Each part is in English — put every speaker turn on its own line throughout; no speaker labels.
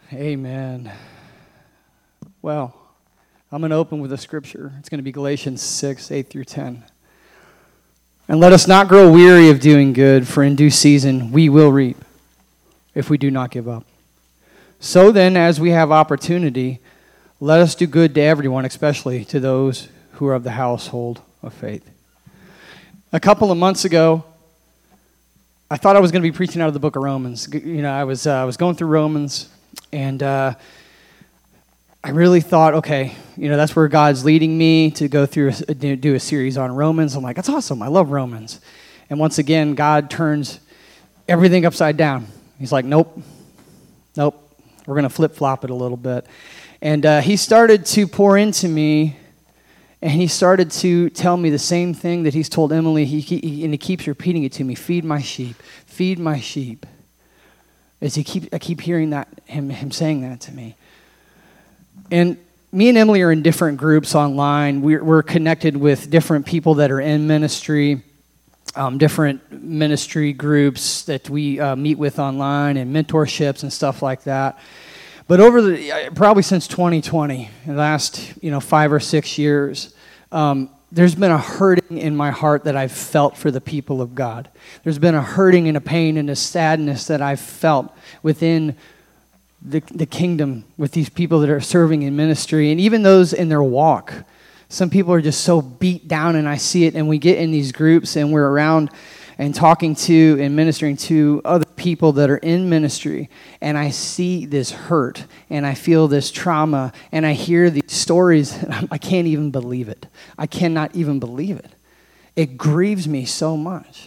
Amen. Well, I'm going to open with a scripture. It's going to be Galatians 6, 8 through 10. And let us not grow weary of doing good, for in due season we will reap, if we do not give up. So then, as we have opportunity, let us do good to everyone, especially to those who are of the household of faith. A couple of months ago, I thought I was going to be preaching out of the book of Romans. You know, I was going through Romans, and I really thought, okay, you know, that's where God's leading me to go through, do a series on Romans. I'm like, that's awesome. I love Romans. And once again, God turns everything upside down. He's like, nope. We're going to flip-flop it a little bit. And he started to pour into me, and he started to tell me the same thing that he's told Emily, and he keeps repeating it to me, feed my sheep, feed my sheep. As I keep hearing that, him saying that to me. And me and Emily are in different groups online. We're connected with different people that are in ministry, different ministry groups that we meet with online and mentorships and stuff like that. But over probably since 2020, the last 5 or 6 years, there's been a hurting in my heart that I've felt for the people of God. There's been a hurting and a pain and a sadness that I've felt within the kingdom with these people that are serving in ministry, and even those in their walk. Some people are just so beat down, and I see it, and we get in these groups, and we're around and talking to and ministering to other people that are in ministry, and I see this hurt, and I feel this trauma, and I hear these stories, and I can't even believe it. I cannot even believe it. It grieves me so much.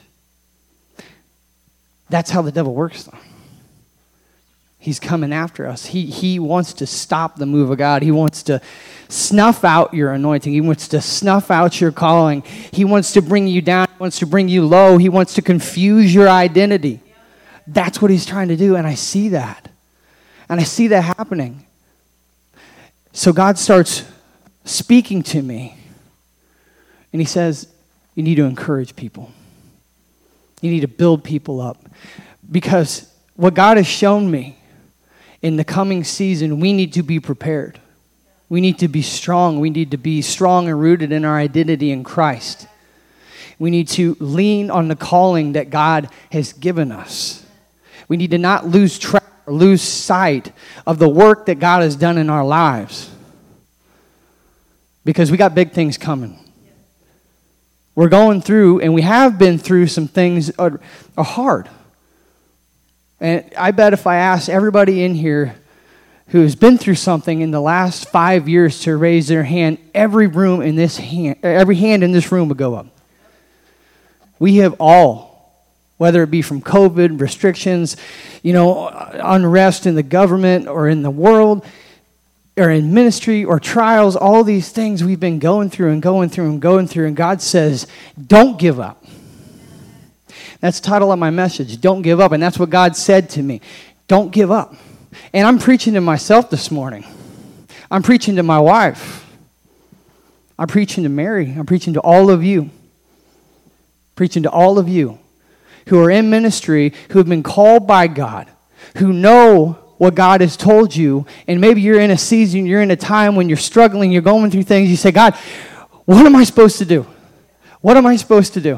That's how the devil works, though. He's coming after us. He wants to stop the move of God. He wants to snuff out your anointing. He wants to snuff out your calling. He wants to bring you down. He wants to bring you low. He wants to confuse your identity. That's what he's trying to do, and I see that. And I see that happening. So God starts speaking to me, and he says, you need to encourage people. You need to build people up. Because what God has shown me, in the coming season, we need to be prepared. We need to be strong. We need to be strong and rooted in our identity in Christ. We need to lean on the calling that God has given us. We need to not lose track or lose sight of the work that God has done in our lives. Because we got big things coming. We're going through, and we have been through some things are hard. And I bet if I asked everybody in here who's been through something in the last 5 years to raise their hand, every hand in this room would go up. We have all, whether it be from COVID, restrictions, unrest in the government or in the world, or in ministry or trials, all these things we've been going through, and God says, don't give up. That's the title of my message, Don't Give Up. And that's what God said to me. Don't give up. And I'm preaching to myself this morning. I'm preaching to my wife. I'm preaching to Mary. I'm preaching to all of you. Preaching to all of you who are in ministry, who have been called by God, who know what God has told you. And maybe you're in a season, you're in a time when you're struggling, you're going through things. You say, God, what am I supposed to do? What am I supposed to do?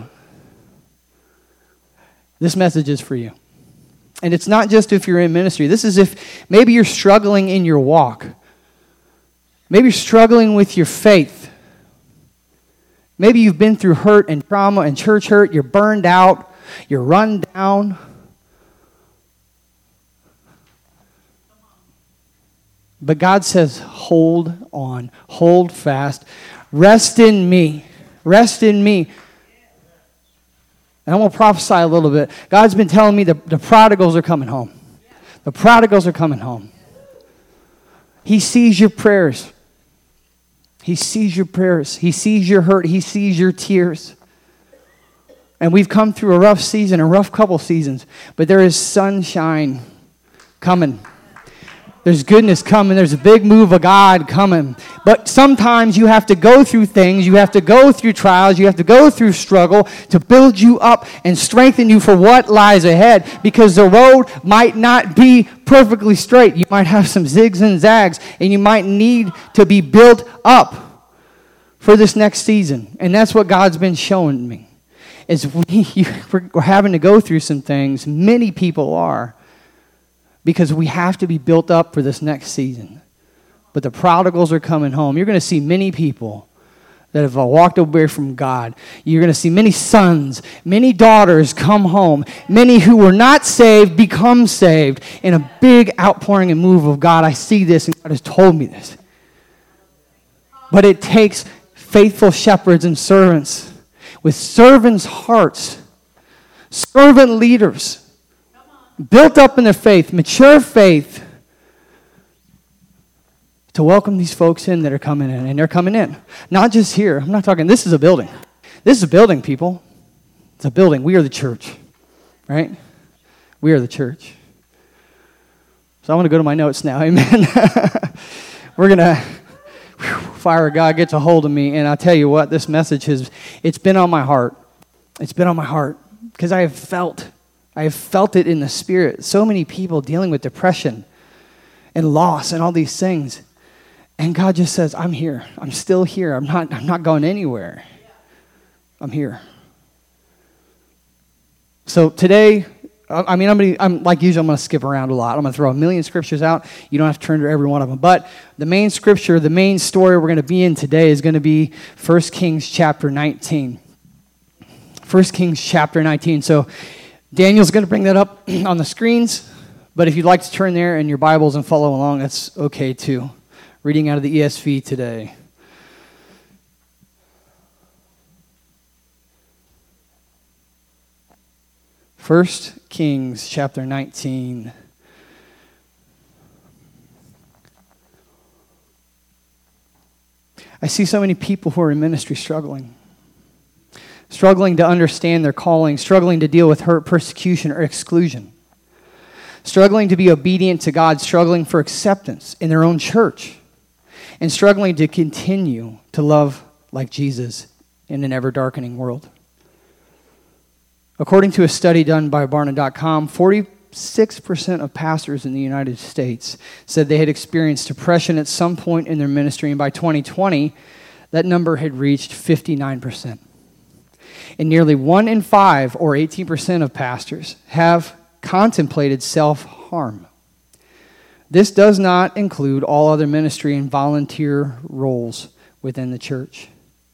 This message is for you. And it's not just if you're in ministry. This is if maybe you're struggling in your walk. Maybe you're struggling with your faith. Maybe you've been through hurt and trauma and church hurt. You're burned out. You're run down. But God says, hold on. Hold fast. Rest in me. Rest in me. And I'm going to prophesy a little bit. God's been telling me the prodigals are coming home. The prodigals are coming home. He sees your prayers. He sees your prayers. He sees your hurt. He sees your tears. And we've come through a rough season, a rough couple seasons. But there is sunshine coming. There's goodness coming. There's a big move of God coming. But sometimes you have to go through things. You have to go through trials. You have to go through struggle to build you up and strengthen you for what lies ahead. Because the road might not be perfectly straight. You might have some zigs and zags, and you might need to be built up for this next season. And that's what God's been showing me. Is we're having to go through some things. Many people are. Because we have to be built up for this next season. But the prodigals are coming home. You're going to see many people that have walked away from God. You're going to see many sons, many daughters come home. Many who were not saved become saved in a big outpouring and move of God. I see this, and God has told me this. But it takes faithful shepherds and servants with servants' hearts, servant leaders, built up in their faith, mature faith, to welcome these folks in that are coming in. And they're coming in. Not just here. I'm not talking, this is a building. This is a building, people. It's a building. We are the church. Right? We are the church. So I want to go to my notes now. Amen. We're going to, fire of God gets a hold of me. And I'll tell you what, this message it's been on my heart. It's been on my heart. Because I have felt it in the spirit. So many people dealing with depression and loss and all these things. And God just says, I'm here. I'm still here. I'm not going anywhere. I'm here. So today, I'm like usual, I'm going to skip around a lot. I'm going to throw a million scriptures out. You don't have to turn to every one of them. But the main scripture, the main story we're going to be in today is going to be 1 Kings chapter 19. 1 Kings chapter 19. So Daniel's going to bring that up on the screens, but if you'd like to turn there in your Bibles and follow along, that's okay too. Reading out of the ESV today. First Kings chapter 19. I see so many people who are in ministry struggling to understand their calling, struggling to deal with hurt, persecution, or exclusion, struggling to be obedient to God, struggling for acceptance in their own church, and struggling to continue to love like Jesus in an ever-darkening world. According to a study done by Barna.com, 46% of pastors in the United States said they had experienced depression at some point in their ministry, and by 2020, that number had reached 59%. And nearly 1 in 5, or 18% of pastors, have contemplated self-harm. This does not include all other ministry and volunteer roles within the church.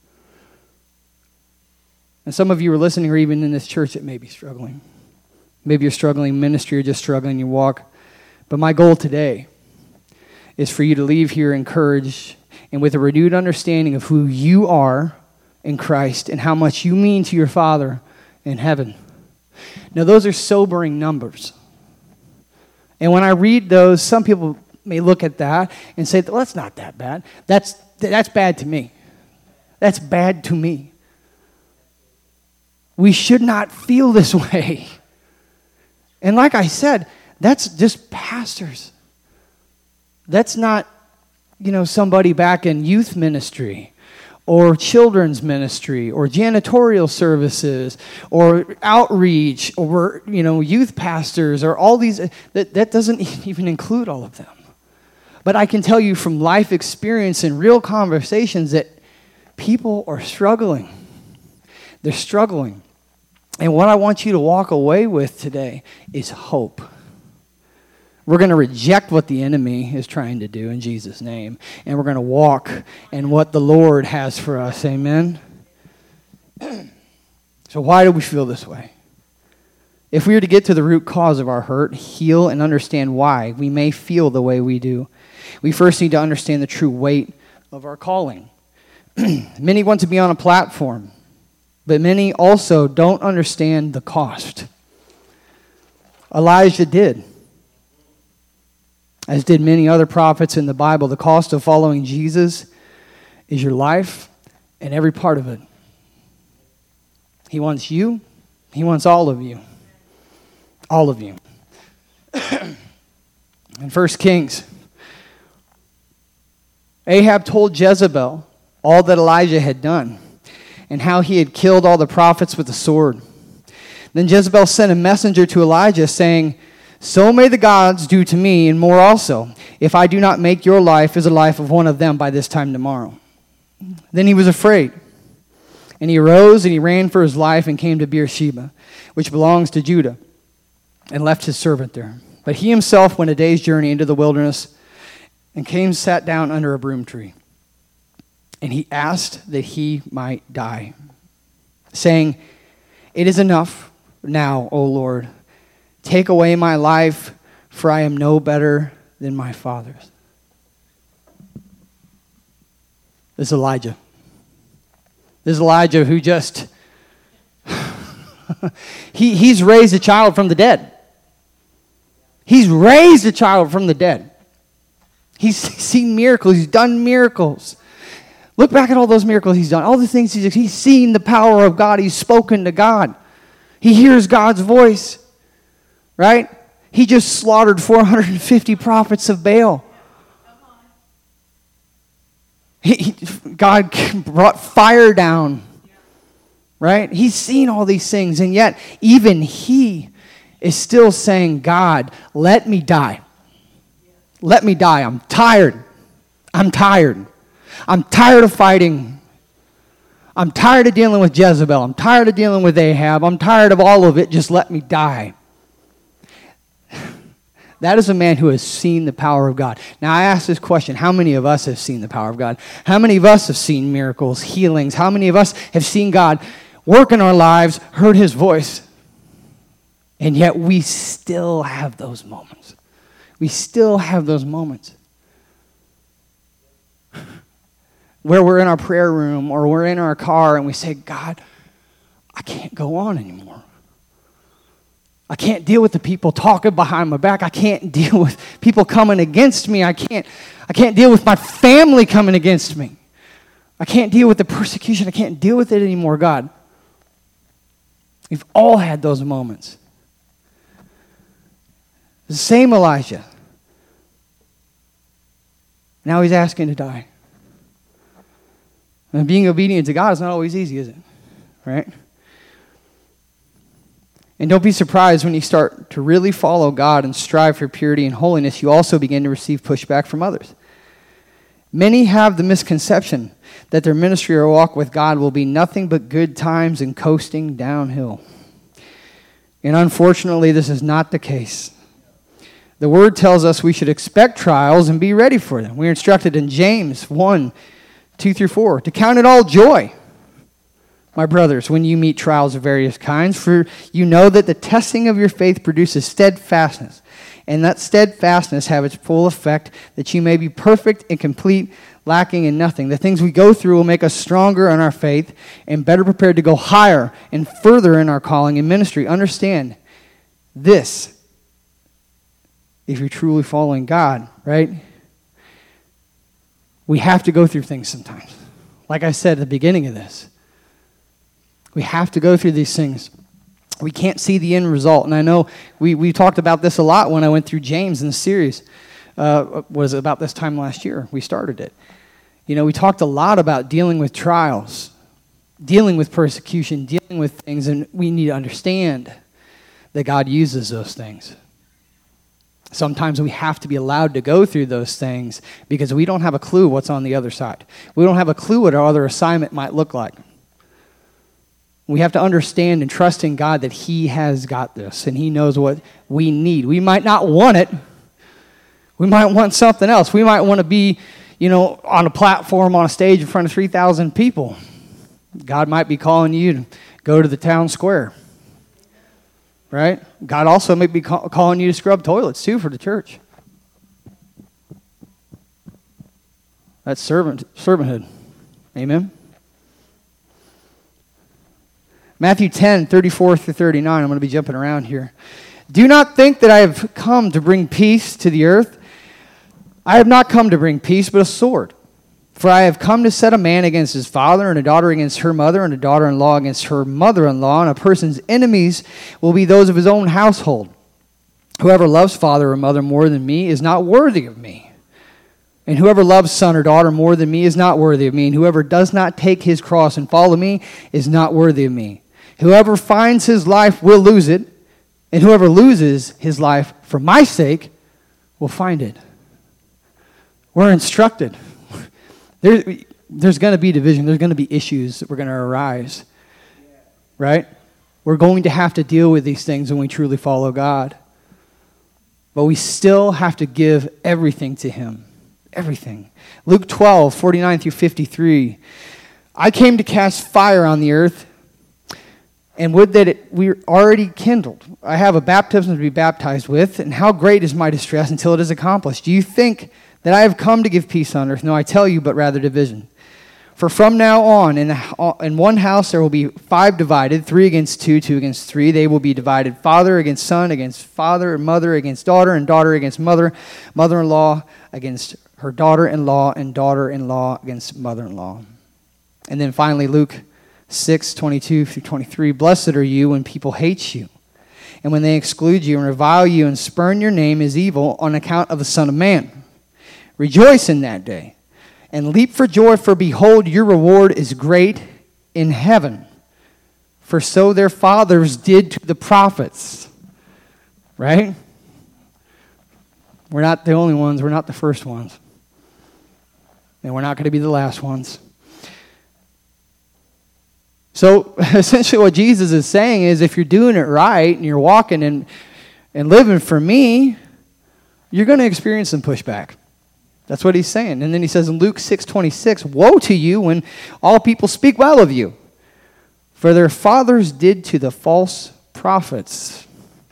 And some of you are listening, or even in this church, that may be struggling. Maybe you're struggling in ministry or just struggling in your walk. But my goal today is for you to leave here encouraged and with a renewed understanding of who you are in Christ and how much you mean to your Father in heaven. Now, those are sobering numbers. And when I read those, some people may look at that and say, well, that's not that bad. That's bad to me. That's bad to me. We should not feel this way. And like I said, that's just pastors. That's not, somebody back in youth ministry or children's ministry or janitorial services or outreach or, youth pastors or all these. That doesn't even include all of them. But I can tell you from life experience and real conversations that people are struggling. They're struggling. And what I want you to walk away with today is hope. We're going to reject what the enemy is trying to do in Jesus' name. And we're going to walk in what the Lord has for us. Amen? So why do we feel this way? If we were to get to the root cause of our hurt, heal, and understand why we may feel the way we do, we first need to understand the true weight of our calling. Many want to be on a platform, but many also don't understand the cost. Elijah did, as did many other prophets in the Bible. The cost of following Jesus is your life and every part of it. He wants you. He wants all of you. All of you. In 1 Kings, Ahab told Jezebel all that Elijah had done and how he had killed all the prophets with the sword. Then Jezebel sent a messenger to Elijah saying, So may the gods do to me, and more also, if I do not make your life as the life of one of them by this time tomorrow. Then he was afraid. And he arose and he ran for his life and came to Beersheba, which belongs to Judah, and left his servant there. But he himself went a day's journey into the wilderness and came sat down under a broom tree. And he asked that he might die, saying, It is enough now, O Lord. Take away my life, for I am no better than my fathers. This is Elijah. This is Elijah who just, he's raised a child from the dead. He's raised a child from the dead. He's seen miracles. He's done miracles. Look back at all those miracles he's done. All the things he's seen the power of God. He's spoken to God. He hears God's voice. Right? He just slaughtered 450 prophets of Baal. God brought fire down, right? He's seen all these things, and yet even he is still saying, God, let me die. Let me die. I'm tired. I'm tired. I'm tired of fighting. I'm tired of dealing with Jezebel. I'm tired of dealing with Ahab. I'm tired of all of it. Just let me die. That is a man who has seen the power of God. Now, I ask this question. How many of us have seen the power of God? How many of us have seen miracles, healings? How many of us have seen God work in our lives, heard his voice? And yet we still have those moments. We still have those moments where we're in our prayer room or we're in our car and we say, God, I can't go on anymore. I can't deal with the people talking behind my back. I can't deal with people coming against me. I can't deal with my family coming against me. I can't deal with the persecution. I can't deal with it anymore, God. We've all had those moments. The same Elijah. Now he's asking to die. And being obedient to God is not always easy, is it? Right? And don't be surprised when you start to really follow God and strive for purity and holiness, you also begin to receive pushback from others. Many have the misconception that their ministry or walk with God will be nothing but good times and coasting downhill. And unfortunately, this is not the case. The Word tells us we should expect trials and be ready for them. We're instructed in James 1, 2 through 4, to count it all joy, my brothers, when you meet trials of various kinds, for you know that the testing of your faith produces steadfastness, and that steadfastness have its full effect, that you may be perfect and complete, lacking in nothing. The things we go through will make us stronger in our faith and better prepared to go higher and further in our calling and ministry. Understand this, if you're truly following God, right? We have to go through things sometimes. Like I said at the beginning of this, we have to go through these things. We can't see the end result. And I know we talked about this a lot when I went through James in the series. Was about this time last year. We started it. You know, we talked a lot about dealing with trials, dealing with persecution, dealing with things, and we need to understand that God uses those things. Sometimes we have to be allowed to go through those things because we don't have a clue what's on the other side. We don't have a clue what our other assignment might look like. We have to understand and trust in God that He has got this and He knows what we need. We might not want it. We might want something else. We might want to be, on a platform, on a stage in front of 3,000 people. God might be calling you to go to the town square. Right? God also may be calling you to scrub toilets too for the church. That's servanthood. Amen? Matthew 10, 34 through 39. I'm going to be jumping around here. Do not think that I have come to bring peace to the earth. I have not come to bring peace, but a sword. For I have come to set a man against his father, and a daughter against her mother, and a daughter-in-law against her mother-in-law, and a person's enemies will be those of his own household. Whoever loves father or mother more than me is not worthy of me. And whoever loves son or daughter more than me is not worthy of me. And whoever does not take his cross and follow me is not worthy of me. Whoever finds his life will lose it, And whoever loses his life for my sake will find it. We're instructed. There's going to be division. There's going to be issues that are going to arise. Right? We're going to have to deal with these things when we truly follow God. But we still have to give everything to him. Everything. Luke 12, 49 through 53. I came to cast fire on the earth, and would that we already kindled. I have a baptism to be baptized with, and how great is my distress until it is accomplished. Do you think that I have come to give peace on earth? No, I tell you, but rather division. For from now on, in one house there will be 5 divided, 3 against 2, 2 against 3. They will be divided, father against son, against father, and mother against daughter, and daughter against mother, mother-in-law against her daughter-in-law, and daughter-in-law against mother-in-law. And then finally, Luke 6, 22 through 23. Blessed are you when people hate you, and when they exclude you and revile you and spurn your name as evil on account of the Son of Man. Rejoice in that day, and leap for joy, for behold, your reward is great in heaven. For so their fathers did to the prophets. Right? We're not the only ones. We're not the first ones. And we're not going to be the last ones. So essentially what Jesus is saying is, if you're doing it right and you're walking and living for me, you're going to experience some pushback. That's what he's saying. And then he says in Luke 6:26, woe to you when all people speak well of you, for their fathers did to the false prophets.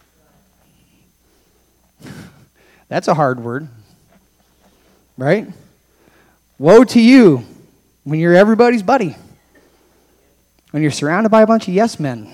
That's a hard word, right? Woe to you when you're everybody's buddy, when you're surrounded by a bunch of yes men.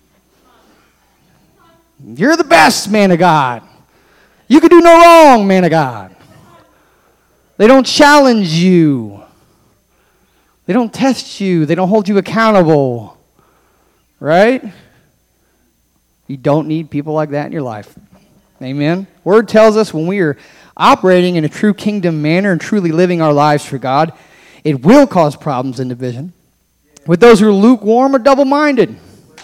You're the best, man of God. You can do no wrong, man of God. They don't challenge you. They don't test you. They don't hold you accountable. Right? You don't need people like that in your life. Amen? Word tells us when we are operating in a true kingdom manner and truly living our lives for God, it will cause problems and division with those who are lukewarm or double-minded.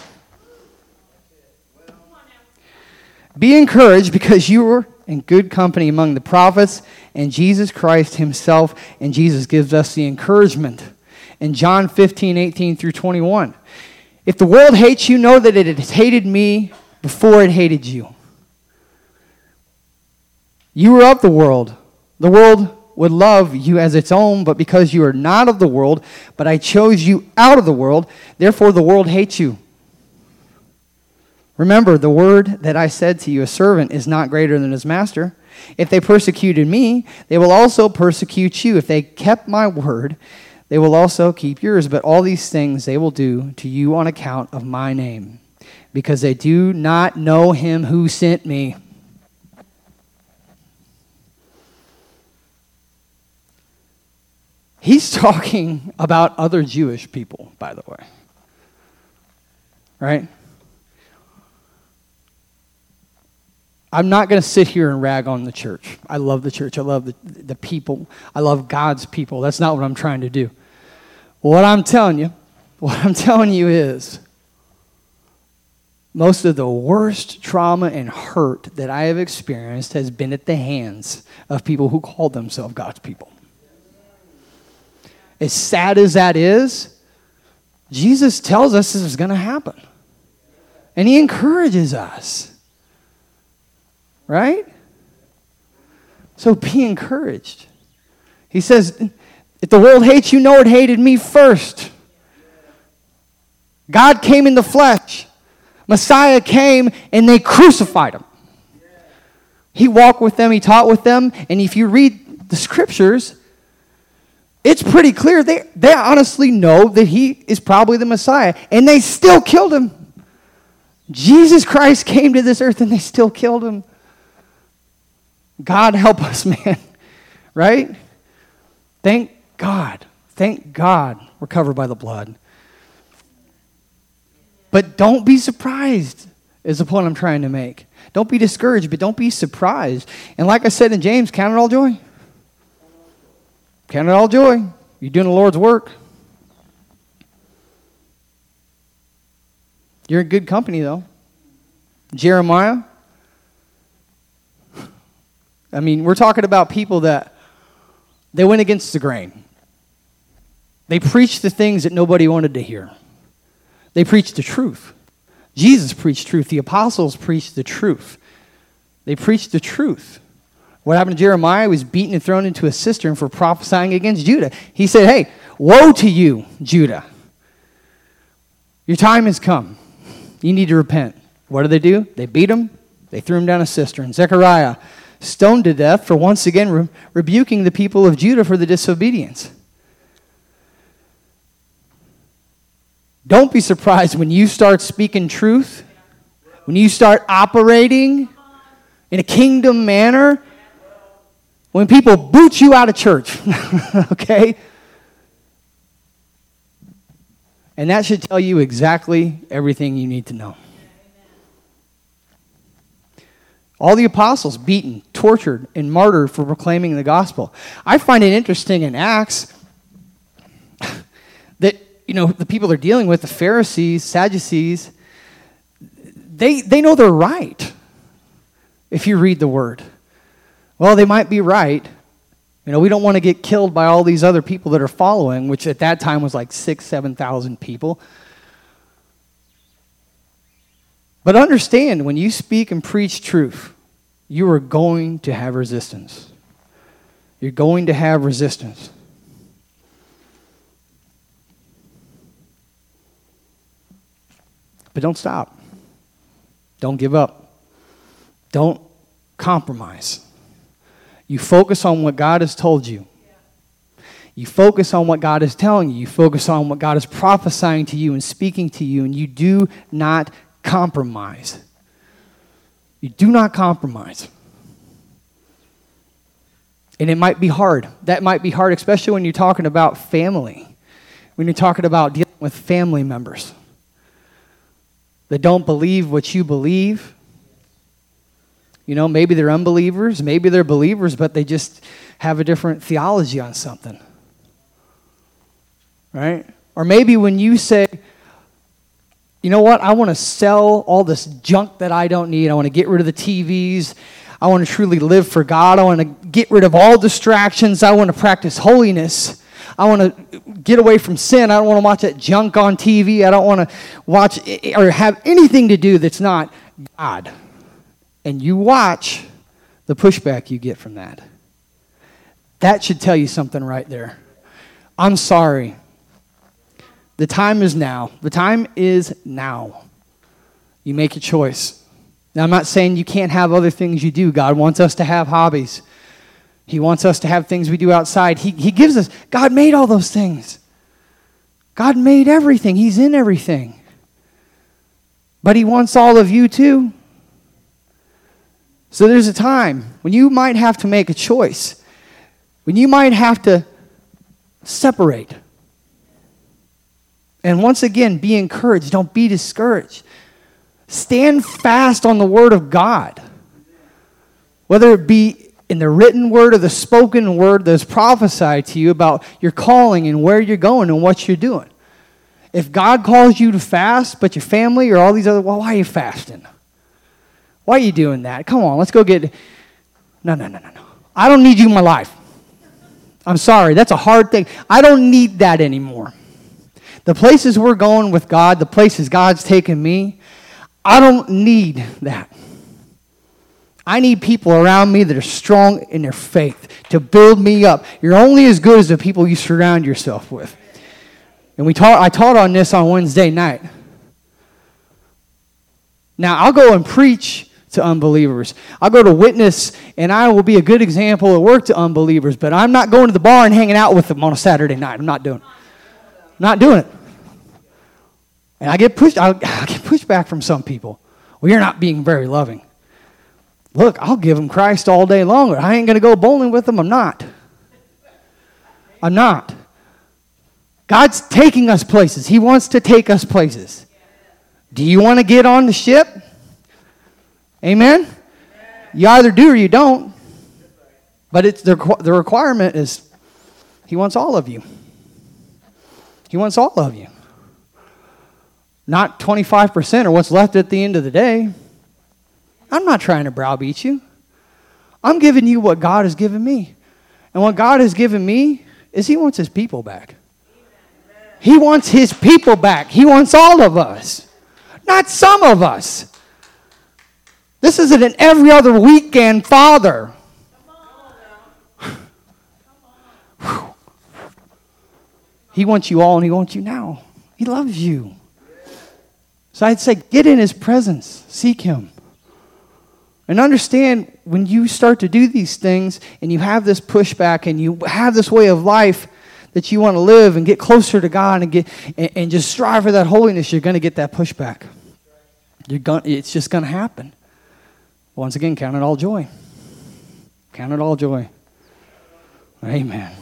Be encouraged, because you are in good company among the prophets and Jesus Christ himself, and Jesus gives us the encouragement in John 15:18 through 21. If the world hates you, know that it has hated me before it hated you. You are of the world. The world would love you as its own, but because you are not of the world, but I chose you out of the world, therefore the world hates you. Remember, the word that I said to you, a servant is not greater than his master. If they persecuted me, they will also persecute you. If they kept my word, they will also keep yours. But all these things they will do to you on account of my name, because they do not know him who sent me. He's talking about other Jewish people, by the way. Right? I'm not going to sit here and rag on the church. I love the church. I love the people. I love God's people. That's not what I'm trying to do. What I'm telling you is, most of the worst trauma and hurt that I have experienced has been at the hands of people who call themselves God's people. As sad as that is, Jesus tells us this is going to happen. And he encourages us. Right? So be encouraged. He says, if the world hates you, know it hated me first. God came in the flesh. Messiah came and they crucified him. He walked with them, he taught with them, and if you read the scriptures, it's pretty clear they honestly know that he is probably the Messiah, and they still killed him. Jesus Christ came to this earth and they still killed him. God help us, man. Right? Thank God. Thank God we're covered by the blood. But don't be surprised, is the point I'm trying to make. Don't be discouraged, but don't be surprised. And like I said in James, count it all joy. Count it all joy. You're doing the Lord's work. You're in good company, though. Jeremiah. I mean, we're talking about people that they went against the grain. They preached the things that nobody wanted to hear. They preached the truth. Jesus preached truth. The apostles preached the truth. They preached the truth. What happened to Jeremiah? He was beaten and thrown into a cistern for prophesying against Judah. He said, hey, woe to you, Judah. Your time has come. You need to repent. What did they do? They beat him. They threw him down a cistern. Zechariah, stoned to death for once again rebuking the people of Judah for the disobedience. Don't be surprised when you start speaking truth, when you start operating in a kingdom manner, when people boot you out of church, okay? And that should tell you exactly everything you need to know. All the apostles beaten, tortured, and martyred for proclaiming the gospel. I find it interesting in Acts that, the people they're dealing with, the Pharisees, Sadducees, they know they're right if you read the word. Well, they might be right. We don't want to get killed by all these other people that are following, which at that time was like 6,000, 7,000 people. But understand, when you speak and preach truth, you are going to have resistance. You're going to have resistance. But don't stop. Don't give up. Don't compromise. You focus on what God has told you. You focus on what God is telling you. You focus on what God is prophesying to you and speaking to you, and you do not compromise. You do not compromise. And it might be hard. That might be hard, especially when you're talking about family. When you're talking about dealing with family members that don't believe what you believe. Maybe they're unbelievers, maybe they're believers, but they just have a different theology on something. Right? Or maybe when you say, you know what, I want to sell all this junk that I don't need. I want to get rid of the TVs. I want to truly live for God. I want to get rid of all distractions. I want to practice holiness. I want to get away from sin. I don't want to watch that junk on TV. I don't want to watch or have anything to do that's not God. And you watch the pushback you get from that. That should tell you something right there. I'm sorry. The time is now. The time is now. You make a choice. Now, I'm not saying you can't have other things you do. God wants us to have hobbies. He wants us to have things we do outside. He gives us, God made all those things. God made everything. He's in everything. But He wants all of you too. So there's a time when you might have to make a choice. When you might have to separate. And once again, be encouraged. Don't be discouraged. Stand fast on the Word of God. Whether it be in the written word or the spoken word that's prophesied to you about your calling and where you're going and what you're doing. If God calls you to fast, but your family or all these other, well, why are you fasting? Why are you doing that? Come on, let's go get... No. I don't need you in my life. I'm sorry, that's a hard thing. I don't need that anymore. The places we're going with God, the places God's taken me, I don't need that. I need people around me that are strong in their faith to build me up. You're only as good as the people you surround yourself with. And I taught on this on Wednesday night. Now, I'll go and preach to unbelievers. I'll go to witness, and I will be a good example of work to unbelievers, but I'm not going to the bar and hanging out with them on a Saturday night. I'm not doing it. Not doing it. And I get pushed back from some people. Well, you're not being very loving. Look, I'll give them Christ all day long. I ain't going to go bowling with them. I'm not. God's taking us places. He wants to take us places. Do you want to get on the ship? Amen? You either do or you don't. But it's the requirement is He wants all of you. He wants all of you. Not 25% or what's left at the end of the day. I'm not trying to browbeat you. I'm giving you what God has given me. And what God has given me is he wants his people back. He wants his people back. He wants all of us, not some of us. This isn't an every other weekend father. He wants you all and he wants you now. He loves you. So I'd say get in his presence. Seek him. And understand when you start to do these things and you have this pushback and you have this way of life that you want to live and get closer to God and just strive for that holiness, you're going to get that pushback. It's just going to happen. Once again, count it all joy. Count it all joy. Amen.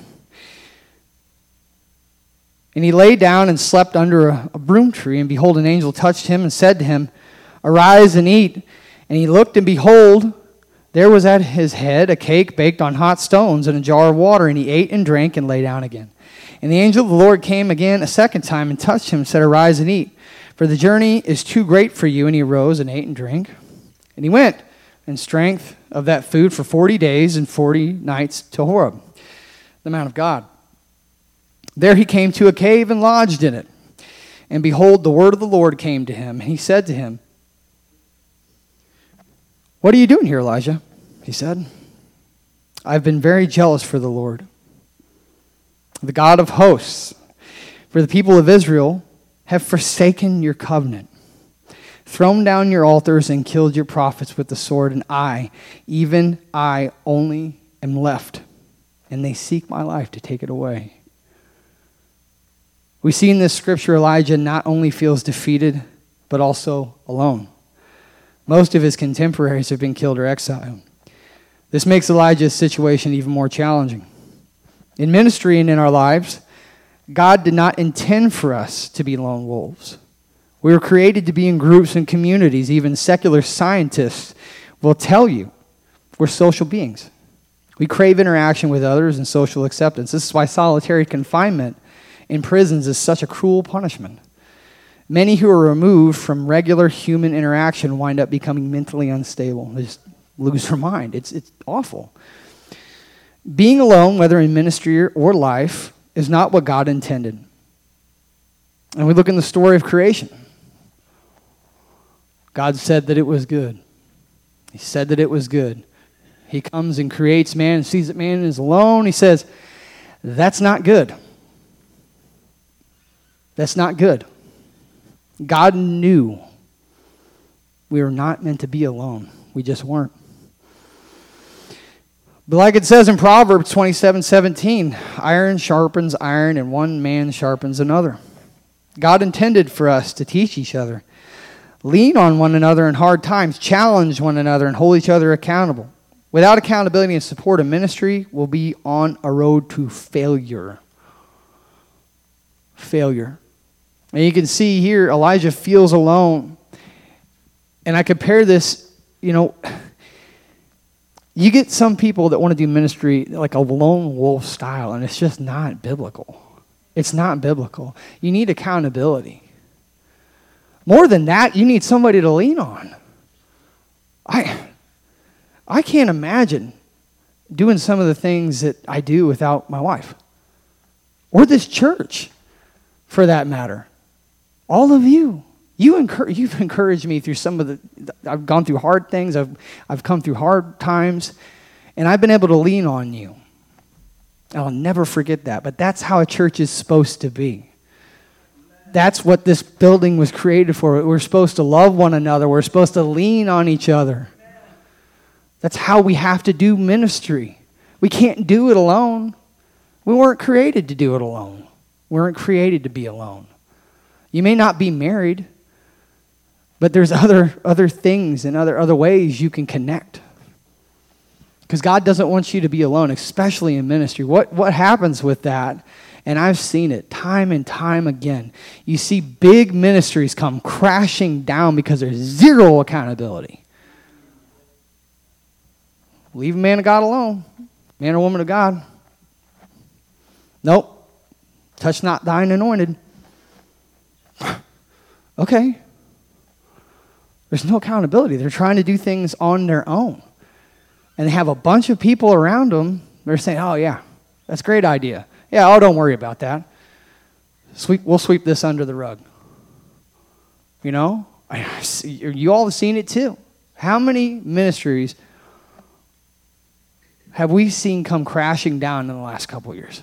And he lay down and slept under a broom tree, and behold, an angel touched him and said to him, Arise and eat. And he looked, and behold, there was at his head a cake baked on hot stones and a jar of water, and he ate and drank and lay down again. And the angel of the Lord came again a second time and touched him and said, Arise and eat, for the journey is too great for you. And he arose and ate and drank. And he went in strength of that food for 40 days and 40 nights to Horeb, the Mount of God. There he came to a cave and lodged in it. And behold, the word of the Lord came to him. And he said to him, What are you doing here, Elijah? He said, I've been very jealous for the Lord, the God of hosts. For the people of Israel have forsaken your covenant, thrown down your altars, and killed your prophets with the sword. And I, even I only am left, and they seek my life to take it away. We see in this scripture Elijah not only feels defeated, but also alone. Most of his contemporaries have been killed or exiled. This makes Elijah's situation even more challenging. In ministry and in our lives, God did not intend for us to be lone wolves. We were created to be in groups and communities. Even secular scientists will tell you we're social beings. We crave interaction with others and social acceptance. This is why solitary confinement in prisons is such a cruel punishment. Many who are removed from regular human interaction wind up becoming mentally unstable. They just lose their mind. It's awful. Being alone, whether in ministry or life, is not what God intended. And we look in the story of creation. God said that it was good. He said that it was good. He comes and creates man and sees that man is alone. He says, that's not good. That's not good. God knew we were not meant to be alone. We just weren't. But like it says in Proverbs 27:17, iron sharpens iron and one man sharpens another. God intended for us to teach each other, lean on one another in hard times, challenge one another, and hold each other accountable. Without accountability and support, a ministry will be on a road to failure. Failure. And you can see here, Elijah feels alone. And I compare this, you get some people that want to do ministry like a lone wolf style, and it's just not biblical. It's not biblical. You need accountability. More than that, you need somebody to lean on. I can't imagine doing some of the things that I do without my wife. Or this church, for that matter. All of you. You've encouraged me through some of the... I've gone through hard things. I've come through hard times. And I've been able to lean on you. I'll never forget that. But that's how a church is supposed to be. That's what this building was created for. We're supposed to love one another. We're supposed to lean on each other. That's how we have to do ministry. We can't do it alone. We weren't created to do it alone. We weren't created to be alone. You may not be married, but there's other things and other ways you can connect. Because God doesn't want you to be alone, especially in ministry. What happens with that? And I've seen it time and time again. You see big ministries come crashing down because there's zero accountability. Leave a man of God alone. Man or woman of God. Nope. Touch not thine anointed. Okay. There's no accountability. They're trying to do things on their own. And they have a bunch of people around them. They're saying, oh, yeah, that's a great idea. Yeah, oh, don't worry about that. We'll sweep this under the rug. You know? You all have seen it too. How many ministries have we seen come crashing down in the last couple of years?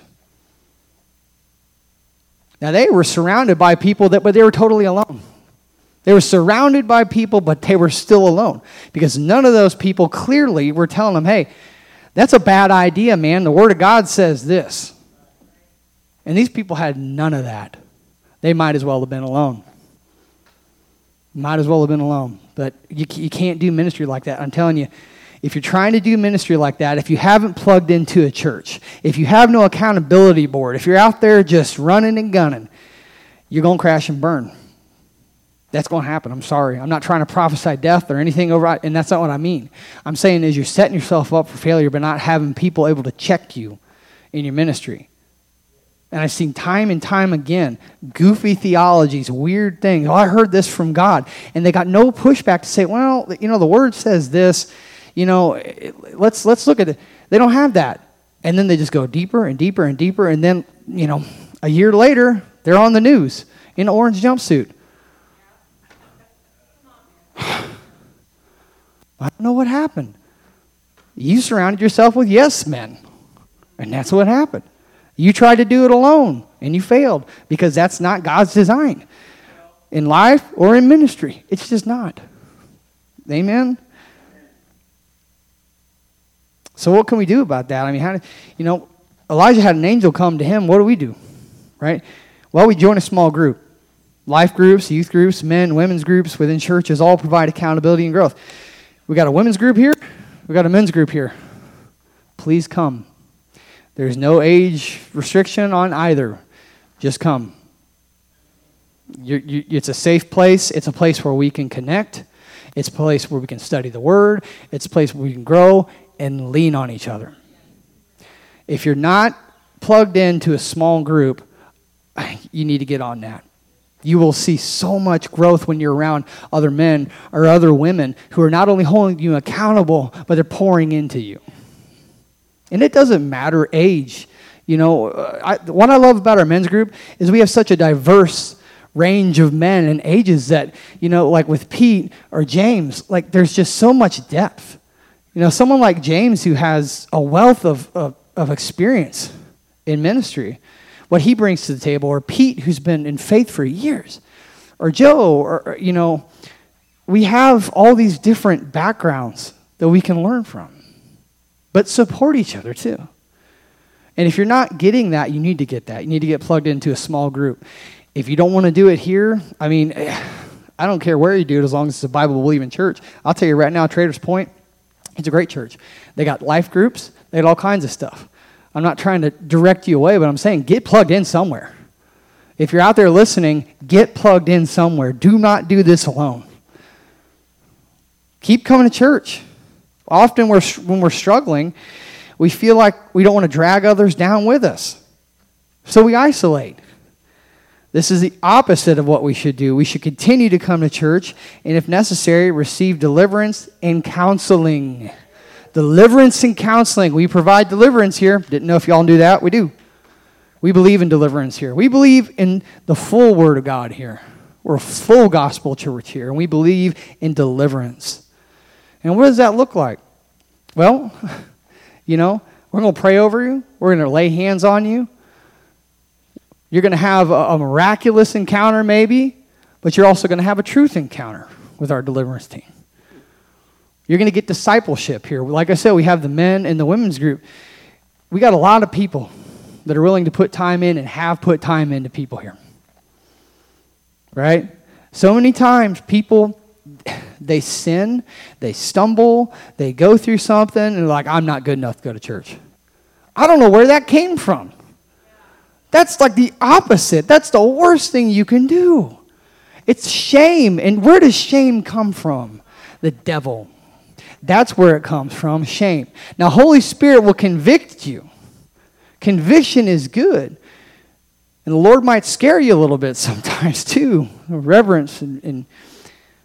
Now, they were surrounded by people, but they were totally alone. They were surrounded by people, but they were still alone. Because none of those people clearly were telling them, hey, that's a bad idea, man. The Word of God says this. And these people had none of that. They might as well have been alone. Might as well have been alone. But you can't do ministry like that. I'm telling you, if you're trying to do ministry like that, if you haven't plugged into a church, if you have no accountability board, if you're out there just running and gunning, you're going to crash and burn. That's going to happen. I'm sorry. I'm not trying to prophesy death or anything over, and that's not what I mean. I'm saying is you're setting yourself up for failure by not having people able to check you in your ministry. And I've seen time and time again, goofy theologies, weird things. Oh, I heard this from God. And they got no pushback to say, well, the Word says this. Let's look at it. They don't have that. And then they just go deeper and deeper and deeper. And then, a year later, they're on the news in an orange jumpsuit. I don't know what happened. You surrounded yourself with yes men. And that's what happened. You tried to do it alone, and you failed because that's not God's design in life or in ministry. It's just not. Amen? So what can we do about that? I mean, Elijah had an angel come to him. What do? Right? Well, we join a small group. Life groups, youth groups, men, women's groups within churches all provide accountability and growth. We got a women's group here. We got a men's group here. Please come. There's no age restriction on either. Just come. It's a safe place. It's a place where we can connect. It's a place where we can study the Word. It's a place where we can grow and lean on each other. If you're not plugged into a small group, you need to get on that. You will see so much growth when you're around other men or other women who are not only holding you accountable, but they're pouring into you. And it doesn't matter age. What I love about our men's group is we have such a diverse range of men and ages that, like with Pete or James, there's just so much depth. Someone like James who has a wealth of experience in ministry, what he brings to the table, or Pete who's been in faith for years, or Joe, or we have all these different backgrounds that we can learn from, but support each other too. And if you're not getting that, you need to get that. You need to get plugged into a small group. If you don't want to do it here, I don't care where you do it as long as it's a Bible-believing church. I'll tell you right now, Traders Point, it's a great church. They got life groups. They got all kinds of stuff. I'm not trying to direct you away, but I'm saying get plugged in somewhere. If you're out there listening, get plugged in somewhere. Do not do this alone. Keep coming to church. Often when we're struggling, we feel like we don't want to drag others down with us. So we isolate. This is the opposite of what we should do. We should continue to come to church, and if necessary, receive deliverance and counseling. Deliverance and counseling. We provide deliverance here. Didn't know if y'all knew that. We do. We believe in deliverance here. We believe in the full Word of God here. We're a full gospel church here, and we believe in deliverance. And what does that look like? Well, we're going to pray over you. We're going to lay hands on you. You're going to have a miraculous encounter maybe, but you're also going to have a truth encounter with our deliverance team. You're going to get discipleship here. Like I said, we have the men and the women's group. We got a lot of people that are willing to put time in and have put time into people here. Right? So many times people, they sin, they stumble, they go through something, and they're like, I'm not good enough to go to church. I don't know where that came from. That's like the opposite. That's the worst thing you can do. It's shame. And where does shame come from? The devil. That's where it comes from, shame. Now, Holy Spirit will convict you. Conviction is good. And the Lord might scare you a little bit sometimes too. Reverence.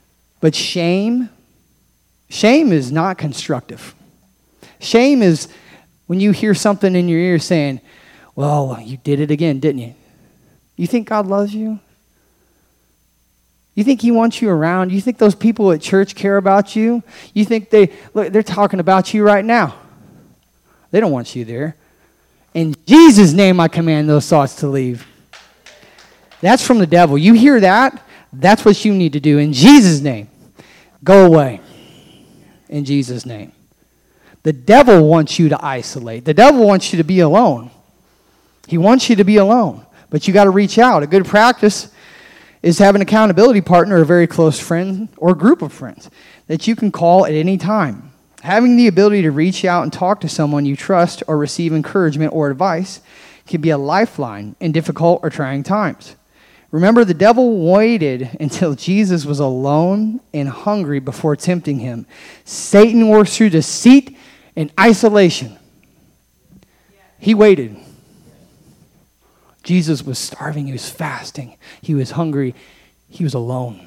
But shame is not constructive. Shame is when you hear something in your ear saying, well, you did it again, didn't you? You think God loves you? You think he wants you around? You think those people at church care about you? You think they're talking about you right now? They don't want you there. In Jesus' name, I command those thoughts to leave. That's from the devil. You hear that? That's what you need to do. In Jesus' name, go away. In Jesus' name. The devil wants you to isolate. The devil wants you to be alone. He wants you to be alone. But you got to reach out. A good practice is have an accountability partner, a very close friend, or group of friends that you can call at any time. Having the ability to reach out and talk to someone you trust or receive encouragement or advice can be a lifeline in difficult or trying times. Remember, the devil waited until Jesus was alone and hungry before tempting him. Satan works through deceit and isolation. He waited. Jesus was starving. He was fasting. He was hungry. He was alone.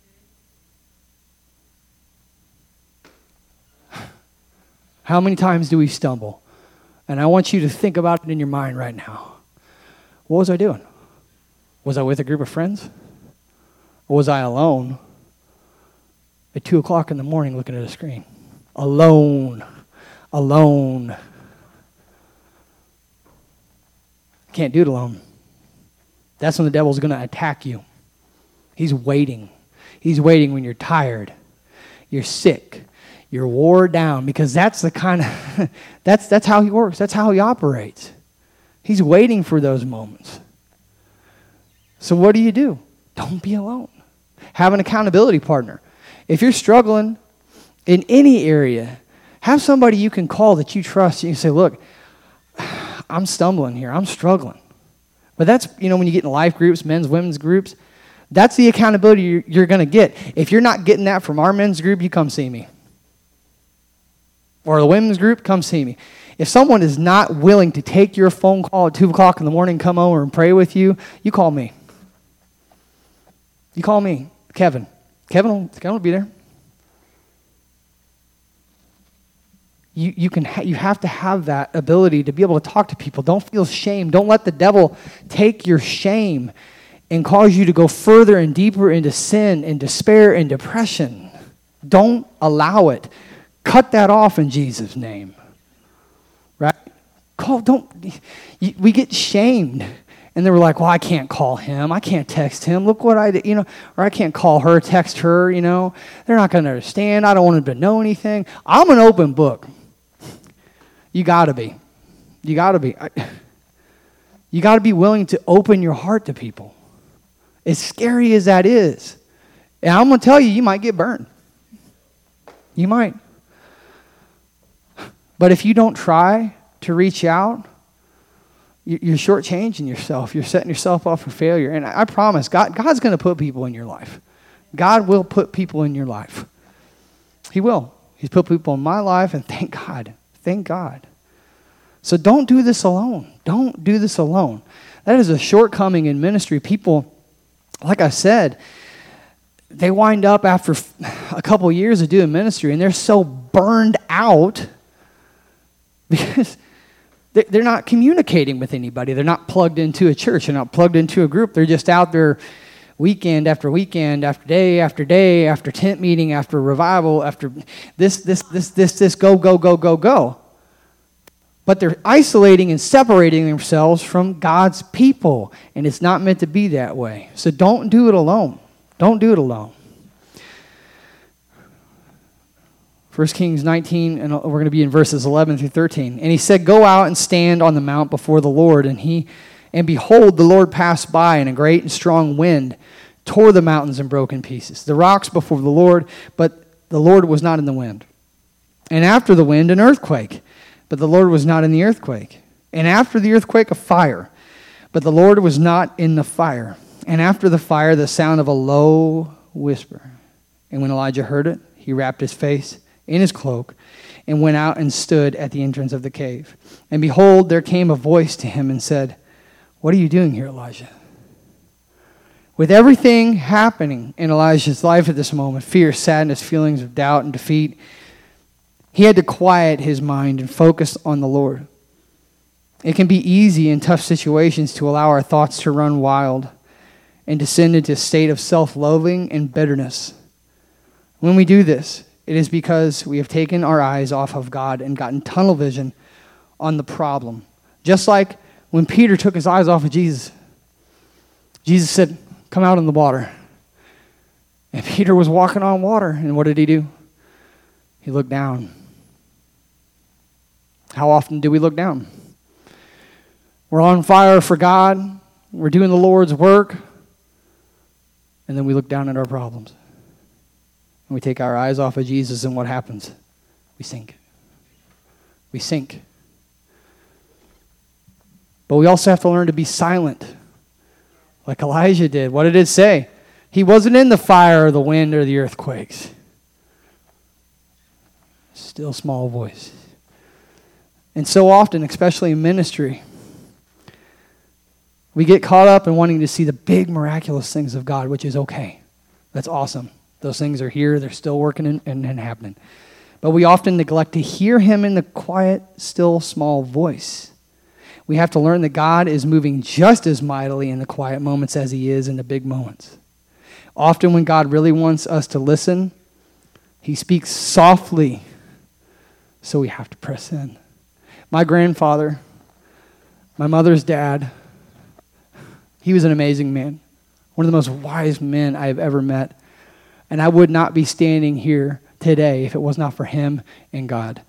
How many times do we stumble? And I want you to think about it in your mind right now. What was I doing? Was I with a group of friends? Or was I alone at 2 o'clock in the morning looking at a screen? Alone. Alone. Can't do it alone. That's when the devil's going to attack you. He's waiting. He's waiting when you're tired, you're sick, you're wore down, because that's the kind of that's how he works. That's how he operates. He's waiting for those moments. So what do? Don't be alone. Have an accountability partner. If you're struggling in any area, have somebody you can call that you trust. You can say, look, I'm stumbling here. I'm struggling. But that's, when you get in life groups, men's, women's groups, that's the accountability you're going to get. If you're not getting that from our men's group, you come see me. Or the women's group, come see me. If someone is not willing to take your phone call at 2 o'clock in the morning, come over and pray with you, you call me. You call me, Kevin. Kevin will be there. You have to have that ability to be able to talk to people. Don't feel shame. Don't let the devil take your shame and cause you to go further and deeper into sin and despair and depression. Don't allow it. Cut that off in Jesus' name. Right? We get shamed. And they were like, well, I can't call him. I can't text him. Look what I did, or I can't call her, text her, They're not going to understand. I don't want them to know anything. I'm an open book. You got to be. You got to be. You got to be willing to open your heart to people. As scary as that is. And I'm going to tell you, you might get burned. You might. But if you don't try to reach out, you're shortchanging yourself. You're setting yourself up for failure. And I promise, God's going to put people in your life. God will put people in your life. He will. He's put people in my life, and thank God. Thank God. So don't do this alone. Don't do this alone. That is a shortcoming in ministry. People, like I said, they wind up after a couple years of doing ministry, and they're so burned out because they're not communicating with anybody. They're not plugged into a church. They're not plugged into a group. They're just out there weekend after weekend, after day, after tent meeting, after revival, after this, go. But they're isolating and separating themselves from God's people. And it's not meant to be that way. So don't do it alone. Don't do it alone. 1 Kings 19, and we're going to be in verses 11 through 13. And he said, go out and stand on the mount before the Lord. And behold, the Lord passed by, and a great and strong wind tore the mountains and broke in pieces. The rocks before the Lord, but the Lord was not in the wind. And after the wind, an earthquake, but the Lord was not in the earthquake. And after the earthquake, a fire, but the Lord was not in the fire. And after the fire, the sound of a low whisper. And when Elijah heard it, he wrapped his face in his cloak, and went out and stood at the entrance of the cave. And behold, there came a voice to him and said, what are you doing here, Elijah? With everything happening in Elijah's life at this moment, fear, sadness, feelings of doubt and defeat, he had to quiet his mind and focus on the Lord. It can be easy in tough situations to allow our thoughts to run wild and descend into a state of self-loathing and bitterness. When we do this, it is because we have taken our eyes off of God and gotten tunnel vision on the problem. Just like when Peter took his eyes off of Jesus, Jesus said, "Come out in the water." And Peter was walking on water, and what did he do? He looked down. How often do we look down? We're on fire for God. We're doing the Lord's work. And then we look down at our problems. And we take our eyes off of Jesus, and what happens? We sink. We sink. But we also have to learn to be silent, like Elijah did. What did it say? He wasn't in the fire or the wind or the earthquakes. Still small voice. And so often, especially in ministry, we get caught up in wanting to see the big miraculous things of God, which is okay. That's awesome. Those things are here. They're still working and happening. But we often neglect to hear him in the quiet, still, small voice. We have to learn that God is moving just as mightily in the quiet moments as he is in the big moments. Often when God really wants us to listen, he speaks softly, so we have to press in. My grandfather, my mother's dad, he was an amazing man, one of the most wise men I have ever met. And I would not be standing here today if it was not for him and God.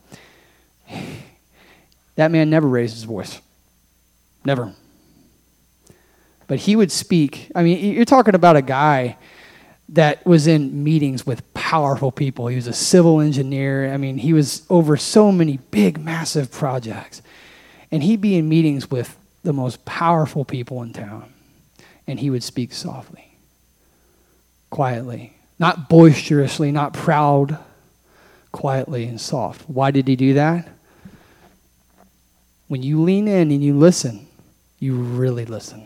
That man never raised his voice. Never. But he would speak. I mean, you're talking about a guy that was in meetings with powerful people. He was a civil engineer. I mean, he was over so many big, massive projects. And he'd be in meetings with the most powerful people in town. And he would speak softly, quietly, not boisterously, not proud, quietly and soft. Why did he do that? When you lean in and you listen, you really listen.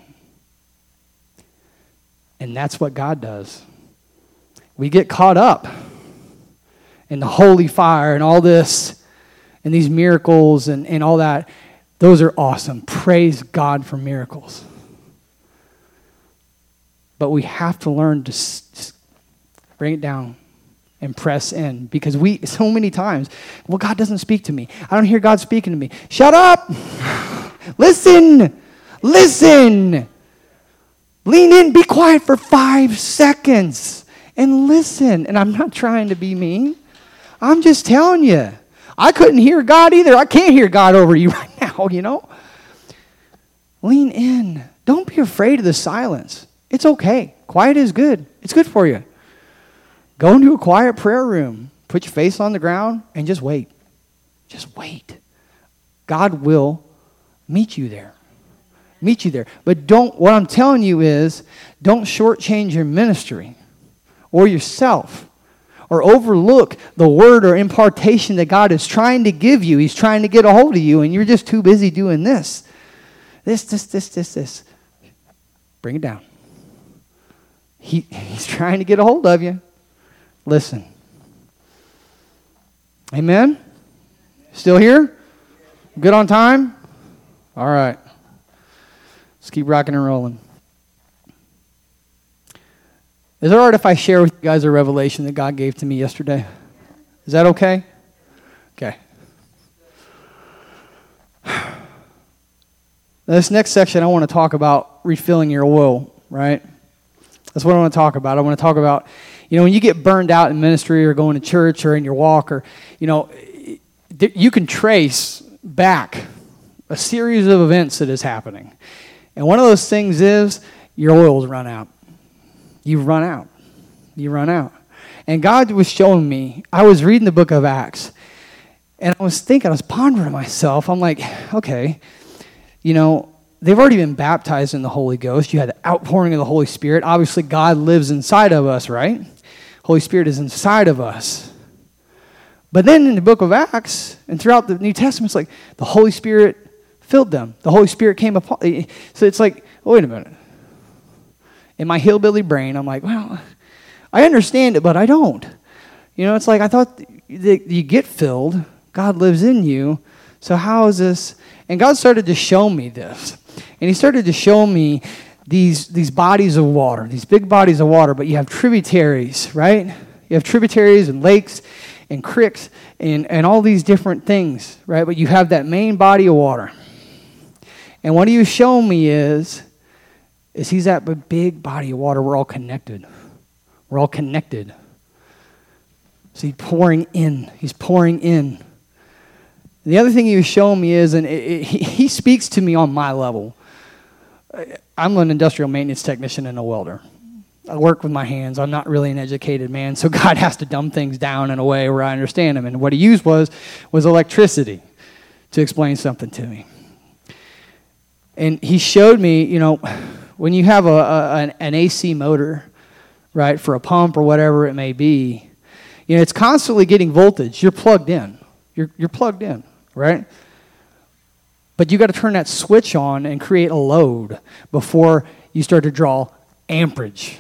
And that's what God does. We get caught up in the holy fire and all this and these miracles and all that. Those are awesome. Praise God for miracles. But we have to learn to bring it down and press in, because we, so many times, well, God doesn't speak to me. I don't hear God speaking to me. Shut up. Listen. Listen. Lean in. Be quiet for 5 seconds and listen. And I'm not trying to be mean. I'm just telling you. I couldn't hear God either. I can't hear God over you right now, you know. Lean in. Don't be afraid of the silence. It's okay. Quiet is good. It's good for you. Go into a quiet prayer room. Put your face on the ground and just wait. Just wait. God will meet you there. Meet you there. But what I'm telling you is, don't shortchange your ministry or yourself or overlook the word or impartation that God is trying to give you. He's trying to get a hold of you, and you're just too busy doing this. This. Bring it down. He's trying to get a hold of you. Listen. Amen? Still here? Good on time? All right. Let's keep rocking and rolling. Is it all right if I share with you guys a revelation that God gave to me yesterday? Is that okay? Okay. This next section, I want to talk about refilling your oil, right? That's what I want to talk about. I want to talk about, when you get burned out in ministry or going to church or in your walk, or, you can trace back a series of events that is happening. And one of those things is your oil's run out. You've run out. You run out. And God was showing me, I was reading the book of Acts, and I was pondering to myself, I'm like, okay, they've already been baptized in the Holy Ghost. You had the outpouring of the Holy Spirit. Obviously, God lives inside of us, right? Holy Spirit is inside of us. But then in the book of Acts and throughout the New Testament, it's like the Holy Spirit filled them. The Holy Spirit came upon. So it's like, wait a minute. In my hillbilly brain, I'm like, well, I understand it, but I don't. It's like I thought that you get filled. God lives in you. So how is this? And God started to show me this. And he started to show me these bodies of water, these big bodies of water, but you have tributaries, right? You have tributaries and lakes and creeks and all these different things, right? But you have that main body of water. And what he was showing me is he's that big body of water. We're all connected. We're all connected. So he's pouring in. He's pouring in. And the other thing he was showing me is, and he speaks to me on my level. I'm an industrial maintenance technician and a welder. I work with my hands. I'm not really an educated man, so God has to dumb things down in a way where I understand them. And what he used was electricity to explain something to me. And he showed me, when you have an AC motor, right, for a pump or whatever it may be, it's constantly getting voltage. You're plugged in. You're plugged in, right? But you got to turn that switch on and create a load before you start to draw amperage.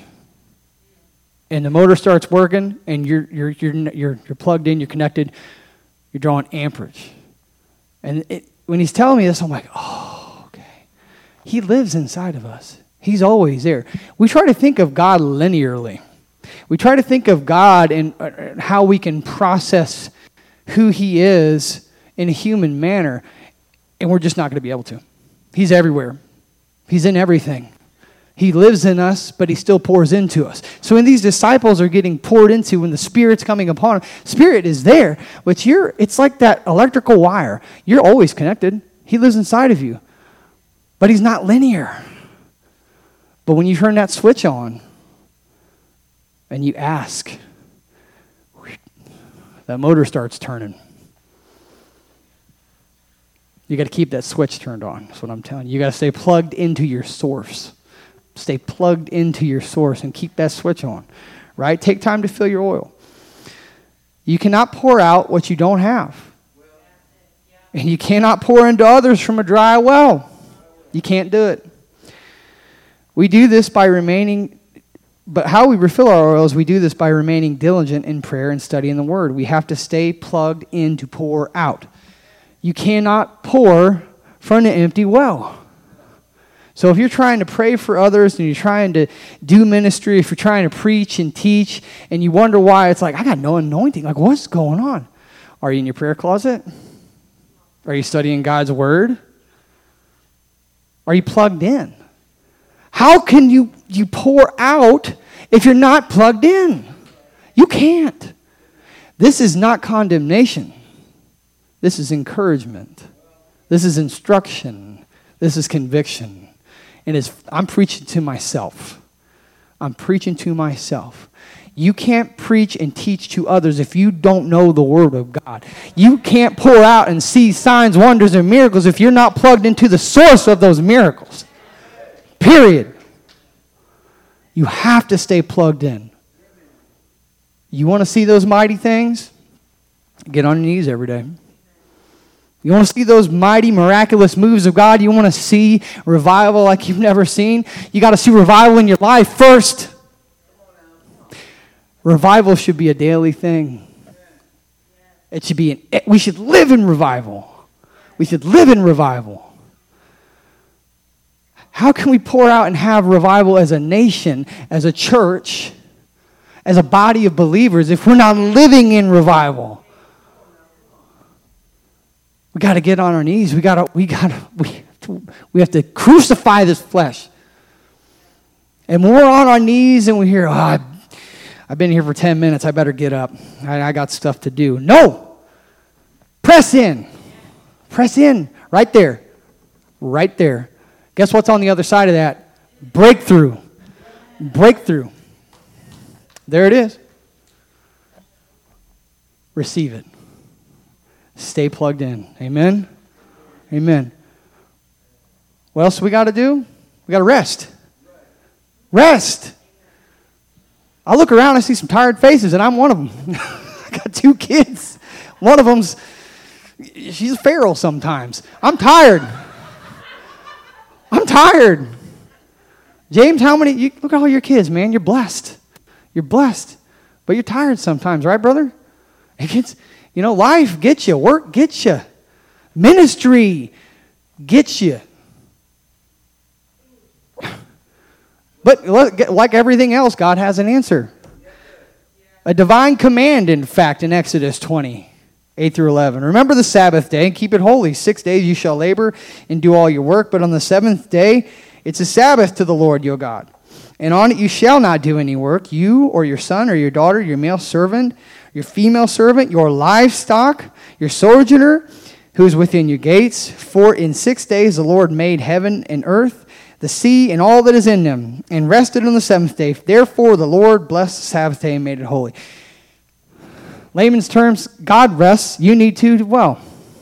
And the motor starts working, and you're plugged in, you're connected, you're drawing amperage. And when he's telling me this, I'm like, oh, okay. He lives inside of us. He's always there. We try to think of God linearly. We try to think of God and how we can process who he is in a human manner, and we're just not going to be able to. He's everywhere. He's in everything. He lives in us, but he still pours into us. So when these disciples are getting poured into, when the Spirit's coming upon them, Spirit is there, but it's like that electrical wire. You're always connected. He lives inside of you, but he's not linear. But when you turn that switch on and you ask, that motor starts turning. You got to keep that switch turned on. That's what I'm telling you. You got to stay plugged into your source. Stay plugged into your source and keep that switch on, right? Take time to fill your oil. You cannot pour out what you don't have. And you cannot pour into others from a dry well. You can't do it. We do this by but how we refill our oils, we do this by remaining diligent in prayer and studying the Word. We have to stay plugged in to pour out. You cannot pour from an empty well. So if you're trying to pray for others and you're trying to do ministry, if you're trying to preach and teach, and you wonder why, it's like, I got no anointing. Like, what's going on? Are you in your prayer closet? Are you studying God's Word? Are you plugged in? How can you pour out if you're not plugged in? You can't. This is not condemnation. This is encouragement. This is instruction. This is conviction. And I'm preaching to myself. I'm preaching to myself. You can't preach and teach to others if you don't know the Word of God. You can't pour out and see signs, wonders, and miracles if you're not plugged into the source of those miracles. Period. You have to stay plugged in. You want to see those mighty things? Get on your knees every day. You want to see those mighty, miraculous moves of God? You want to see revival like you've never seen? You got to see revival in your life first. Revival should be a daily thing. We should live in revival. We should live in revival. How can we pour out and have revival as a nation, as a church, as a body of believers if we're not living in revival? We got to get on our knees. We have to crucify this flesh. And when we're on our knees and we hear, I've been here for 10 minutes, I better get up. I got stuff to do. No! Press in. Press in. Right there. Right there. Guess what's on the other side of that? Breakthrough. Breakthrough. There it is. Receive it. Stay plugged in. Amen? Amen. What else we got to do? We got to rest. Rest. I look around, I see some tired faces, and I'm one of them. I got 2 kids. One of them's, she's feral sometimes. I'm tired. I'm tired. James, look at all your kids, man. You're blessed. You're blessed. But you're tired sometimes, right, brother? It gets, life gets you. Work gets you. Ministry gets you. But like everything else, God has an answer. A divine command, in fact, in Exodus 20, 8 through 11. Remember the Sabbath day and keep it holy. 6 days you shall labor and do all your work, but on the seventh day it's a Sabbath to the Lord your God. And on it you shall not do any work, you or your son or your daughter, your male servant, your female servant, your livestock, your sojourner who is within your gates. For in 6 days the Lord made heaven and earth, the sea and all that is in them, and rested on the seventh day. Therefore the Lord blessed the Sabbath day and made it holy. Layman's terms, God rests, you need to as well.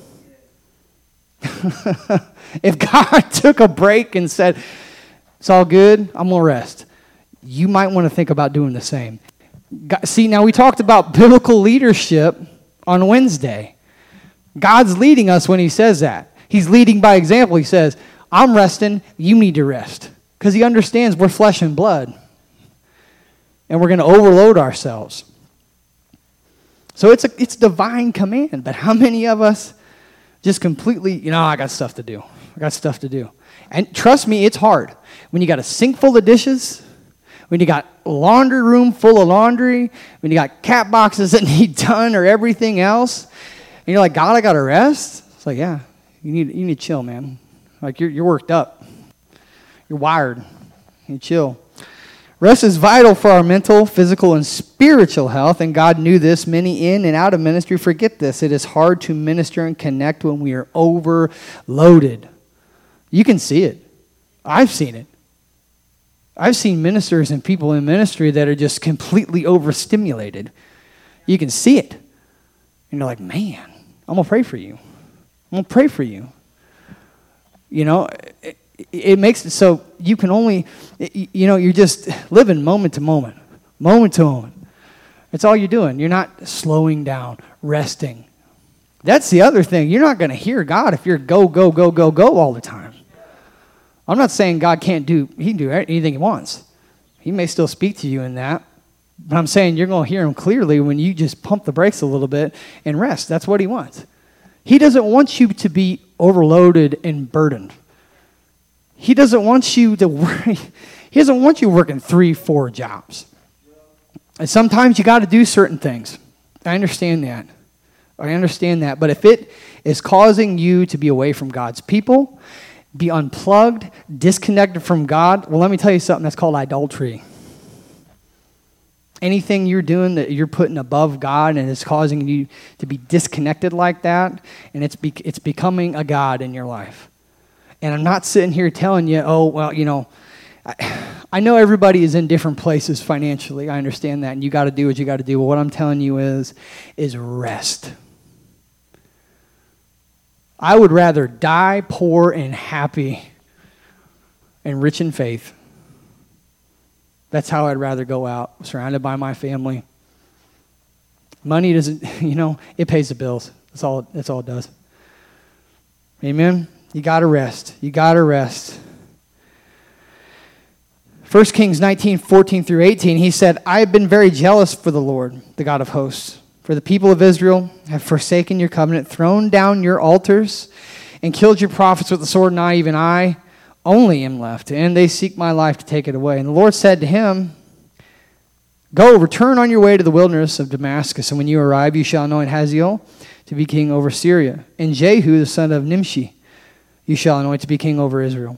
If God took a break and said, it's all good, I'm going to rest, you might want to think about doing the same. See, now we talked about biblical leadership on Wednesday. God's leading us when he says that. He's leading by example. He says, I'm resting, you need to rest. Because he understands we're flesh and blood. And we're going to overload ourselves. So it's a divine command. But how many of us just completely, I got stuff to do. I got stuff to do. And trust me, it's hard. When you got a sink full of dishes, when you got a laundry room full of laundry, when you got cat boxes that need done or everything else, and you're like, God, I got to rest? It's like, yeah, you need to chill, man. Like you're worked up. You're wired. You chill. Rest is vital for our mental, physical, and spiritual health, and God knew this. Many in and out of ministry forget this. It is hard to minister and connect when we are overloaded. You can see it. I've seen it. I've seen ministers and people in ministry that are just completely overstimulated. You can see it. And you're like, man, I'm going to pray for you. I'm going to pray for you. It makes it so you can only, you're just living moment to moment. Moment to moment. That's all you're doing. You're not slowing down, resting. That's the other thing. You're not going to hear God if you're go, go, go, go, go all the time. I'm not saying God can't do, he can do anything he wants. He may still speak to you in that. But I'm saying you're going to hear him clearly when you just pump the brakes a little bit and rest. That's what he wants. He doesn't want you to be overloaded and burdened. He doesn't want you to worry. He doesn't want you working 3-4 jobs. And sometimes you got to do certain things. I understand that. But if it is causing you to be away from God's people, be unplugged, disconnected from God, well, let me tell you something. That's called idolatry. Anything you're doing that you're putting above God and it's causing you to be disconnected like that, and it's becoming a god in your life. And I'm not sitting here telling you, oh, well, I know everybody is in different places financially. I understand that, and you got to do what you got to do. But what I'm telling you is rest. I would rather die poor and happy and rich in faith. That's how I'd rather go out, surrounded by my family. Money doesn't, it pays the bills. That's all it does. Amen? You got to rest. You got to rest. 1 Kings 19:14-18, he said, I have been very jealous for the Lord, the God of hosts. For the people of Israel have forsaken your covenant, thrown down your altars, and killed your prophets with the sword, and I only am left, and they seek my life to take it away. And the Lord said to him, go, return on your way to the wilderness of Damascus, and when you arrive, you shall anoint Hazael to be king over Syria, and Jehu, the son of Nimshi, you shall anoint to be king over Israel.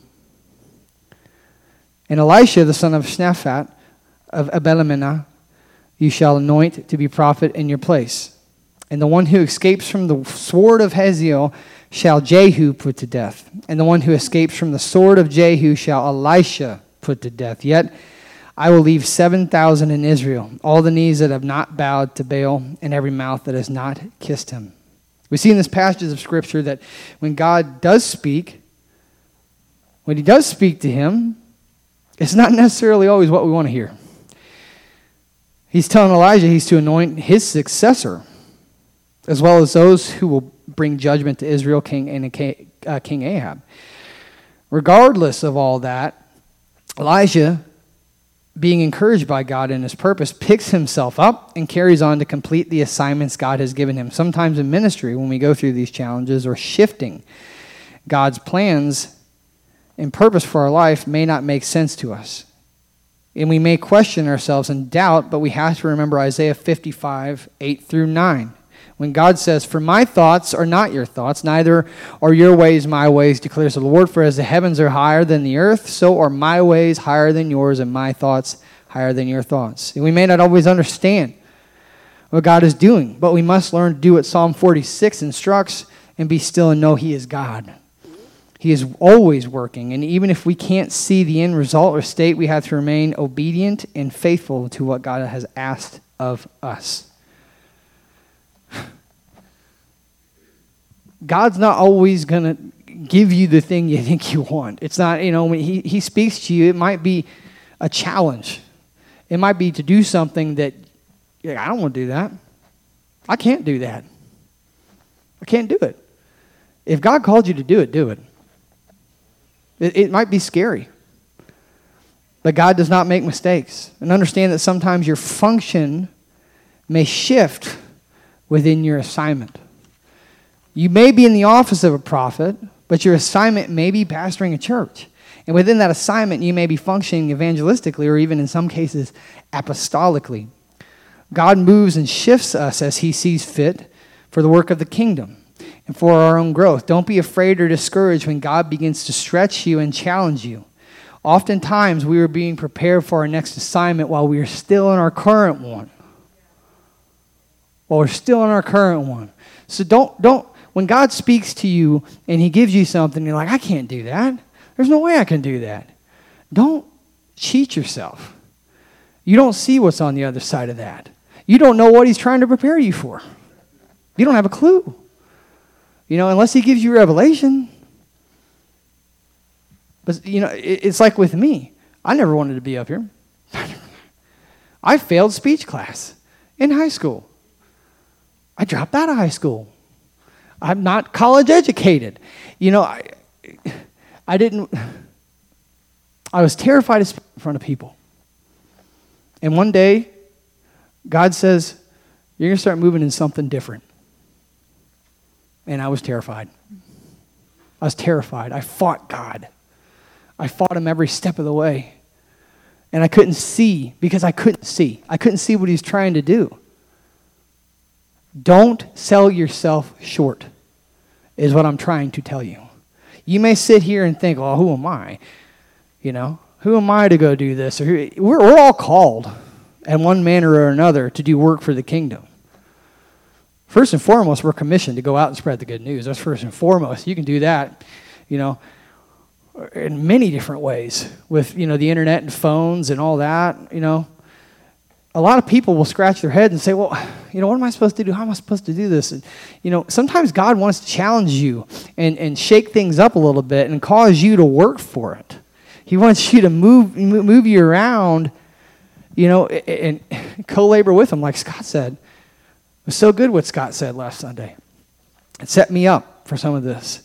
And Elisha, the son of Shaphat of Abel-Meholah, you shall anoint to be prophet in your place. And the one who escapes from the sword of Hazael shall Jehu put to death. And the one who escapes from the sword of Jehu shall Elisha put to death. Yet I will leave 7,000 in Israel, all the knees that have not bowed to Baal, and every mouth that has not kissed him. We see in this passage of Scripture that when God does speak, when he does speak to him, it's not necessarily always what we want to hear. He's telling Elijah he's to anoint his successor, as well as those who will bring judgment to Israel, King Ahab. Regardless of all that, Elijah, being encouraged by God in his purpose, picks himself up and carries on to complete the assignments God has given him. Sometimes in ministry, when we go through these challenges or shifting, God's plans and purpose for our life may not make sense to us. And we may question ourselves and doubt, but we have to remember Isaiah 55, 8 through 9. When God says, "For my thoughts are not your thoughts, neither are your ways my ways, declares the Lord. For as the heavens are higher than the earth, so are my ways higher than yours, and my thoughts higher than your thoughts." And we may not always understand what God is doing, but we must learn to do what Psalm 46 instructs and be still and know He is God. He is always working, and even if we can't see the end result or state, we have to remain obedient and faithful to what God has asked of us. God's not always going to give you the thing you think you want. It's not, when he speaks to you, it might be a challenge. It might be to do something that, I don't want to do that. I can't do that. I can't do it. If God called you to do it, do it. It might be scary. But God does not make mistakes. And understand that sometimes your function may shift within your assignment. You may be in the office of a prophet, but your assignment may be pastoring a church. And within that assignment, you may be functioning evangelistically or even in some cases apostolically. God moves and shifts us as He sees fit for the work of the kingdom and for our own growth. Don't be afraid or discouraged when God begins to stretch you and challenge you. Oftentimes, we are being prepared for our next assignment while we are still in our current one. So don't. When God speaks to you and He gives you something, you're like, I can't do that. There's no way I can do that. Don't cheat yourself. You don't see what's on the other side of that. You don't know what He's trying to prepare you for. You don't have a clue. Unless He gives you revelation. But, it's like with me. I never wanted to be up here. I failed speech class in high school. I dropped out of high school. I'm not college educated. I was terrified to speak in front of people. And one day, God says, you're going to start moving in something different. And I was terrified. I fought God. I fought Him every step of the way. And I couldn't see because I couldn't see. I couldn't see what He's trying to do. Don't sell yourself short, is what I'm trying to tell you. You may sit here and think, well, who am I? Who am I to go do this? We're all called in one manner or another to do work for the kingdom. First and foremost, we're commissioned to go out and spread the good news. That's first and foremost. You can do that, in many different ways with, the internet and phones and all that, A lot of people will scratch their head and say, well, what am I supposed to do? How am I supposed to do this? And, sometimes God wants to challenge you and shake things up a little bit and cause you to work for it. He wants you to move you around, and co-labor with Him, like Scott said. It was so good what Scott said last Sunday. It set me up for some of this.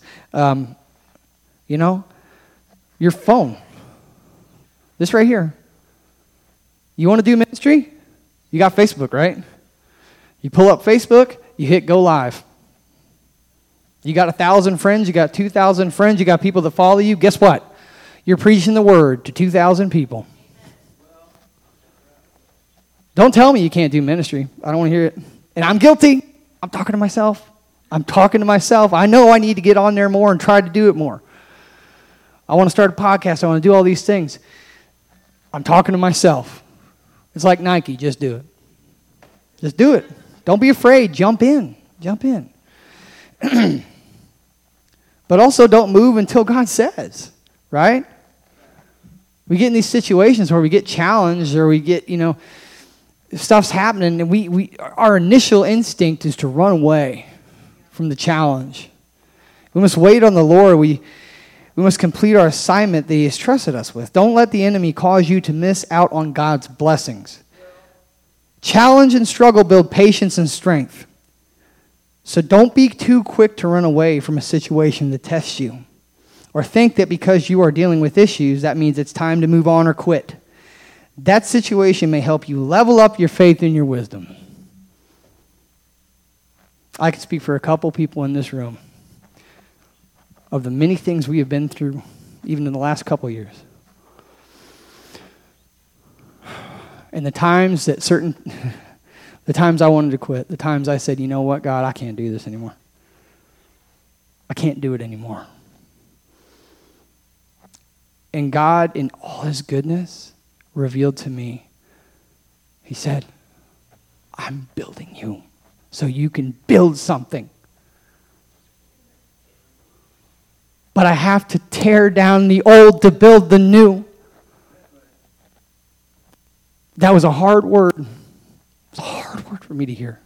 Your phone. This right here. You want to do ministry? You got Facebook, right? You pull up Facebook, you hit go live. You got 1,000 friends, you got 2,000 friends, you got people that follow you. Guess what? You're preaching the word to 2,000 people. Don't tell me you can't do ministry. I don't want to hear it. And I'm guilty. I'm talking to myself. I know I need to get on there more and try to do it more. I want to start a podcast. I want to do all these things. I'm talking to myself. It's like Nike. Just do it. Just do it. Don't be afraid. Jump in. But also don't move until God says, right? We get in these situations where we get challenged or we get, stuff's happening and our initial instinct is to run away from the challenge. We must wait on the Lord. We must complete our assignment that He has trusted us with. Don't let the enemy cause you to miss out on God's blessings. Challenge and struggle build patience and strength. So don't be too quick to run away from a situation that tests you. or think that because you are dealing with issues, that means it's time to move on or quit. That situation may help you level up your faith and your wisdom. I can speak for a couple people in this room of the many things we have been through, even in the last couple of years. And the times that the times I wanted to quit, the times I said, you know what, God, I can't do this anymore. I can't do it anymore. And God, in all his goodness, revealed to me, he said, I'm building you so you can build something. But I have to tear down the old to build the new. That was a hard word. It was a hard word for me to hear.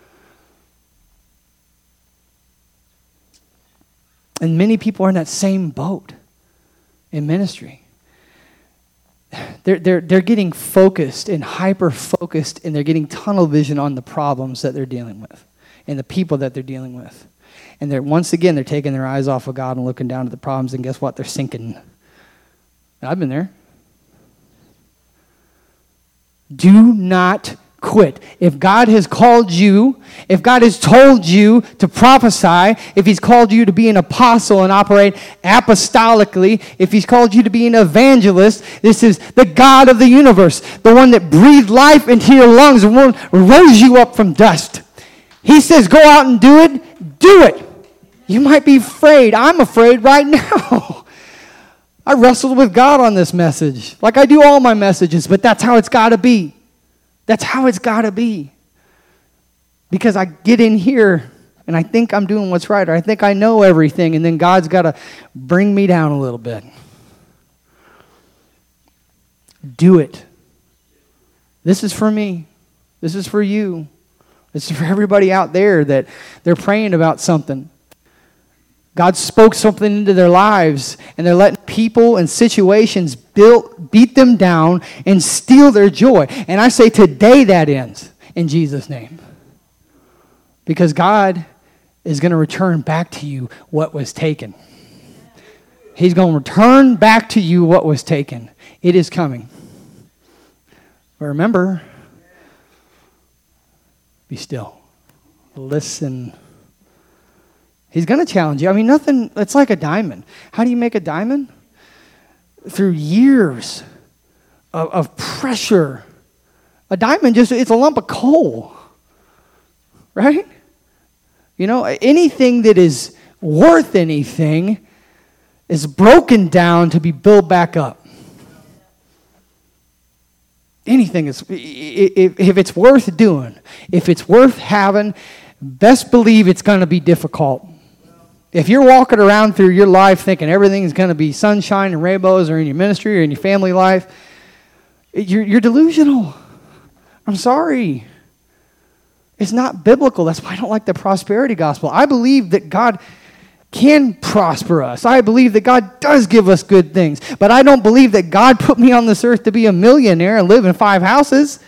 And many people are in that same boat in ministry. They're getting focused and hyper-focused, and they're getting tunnel vision on the problems that they're dealing with and the people that they're dealing with. And once again, they're taking their eyes off of God and looking down at the problems, and guess what? They're sinking. I've been there. Do not quit. If God has called you, if God has told you to prophesy, if he's called you to be an apostle and operate apostolically, if he's called you to be an evangelist, this is the God of the universe, the one that breathed life into your lungs and rose you up from dust. He says, go out and do it. Do it. You might be afraid. I'm afraid right now. I wrestled with God on this message, like I do all my messages, but that's how it's got to be. That's how it's got to be. Because I get in here and I think I'm doing what's right, or I think I know everything, and then God's got to bring me down a little bit. Do it. This is for me. This is for you. This is for everybody out there that they're praying about something. God spoke something into their lives, and they're letting people and situations beat them down and steal their joy. And I say today that ends in Jesus' name. Because God is going to return back to you what was taken. He's going to return back to you what was taken. It is coming. But remember, be still. Listen. He's going to challenge you. I mean, nothing, it's like a diamond. How do you make a diamond? Through years of pressure. A diamond it's a lump of coal. Right? You know, anything that is worth anything is broken down to be built back up. Anything is, if it's worth doing, if it's worth having, best believe it's going to be difficult. If you're walking around through your life thinking everything's going to be sunshine and rainbows, or in your ministry or in your family life, you're delusional. I'm sorry. It's not biblical. That's why I don't like the prosperity gospel. I believe that God can prosper us. I believe that God does give us good things. But I don't believe that God put me on this earth to be a millionaire and live in 5 houses.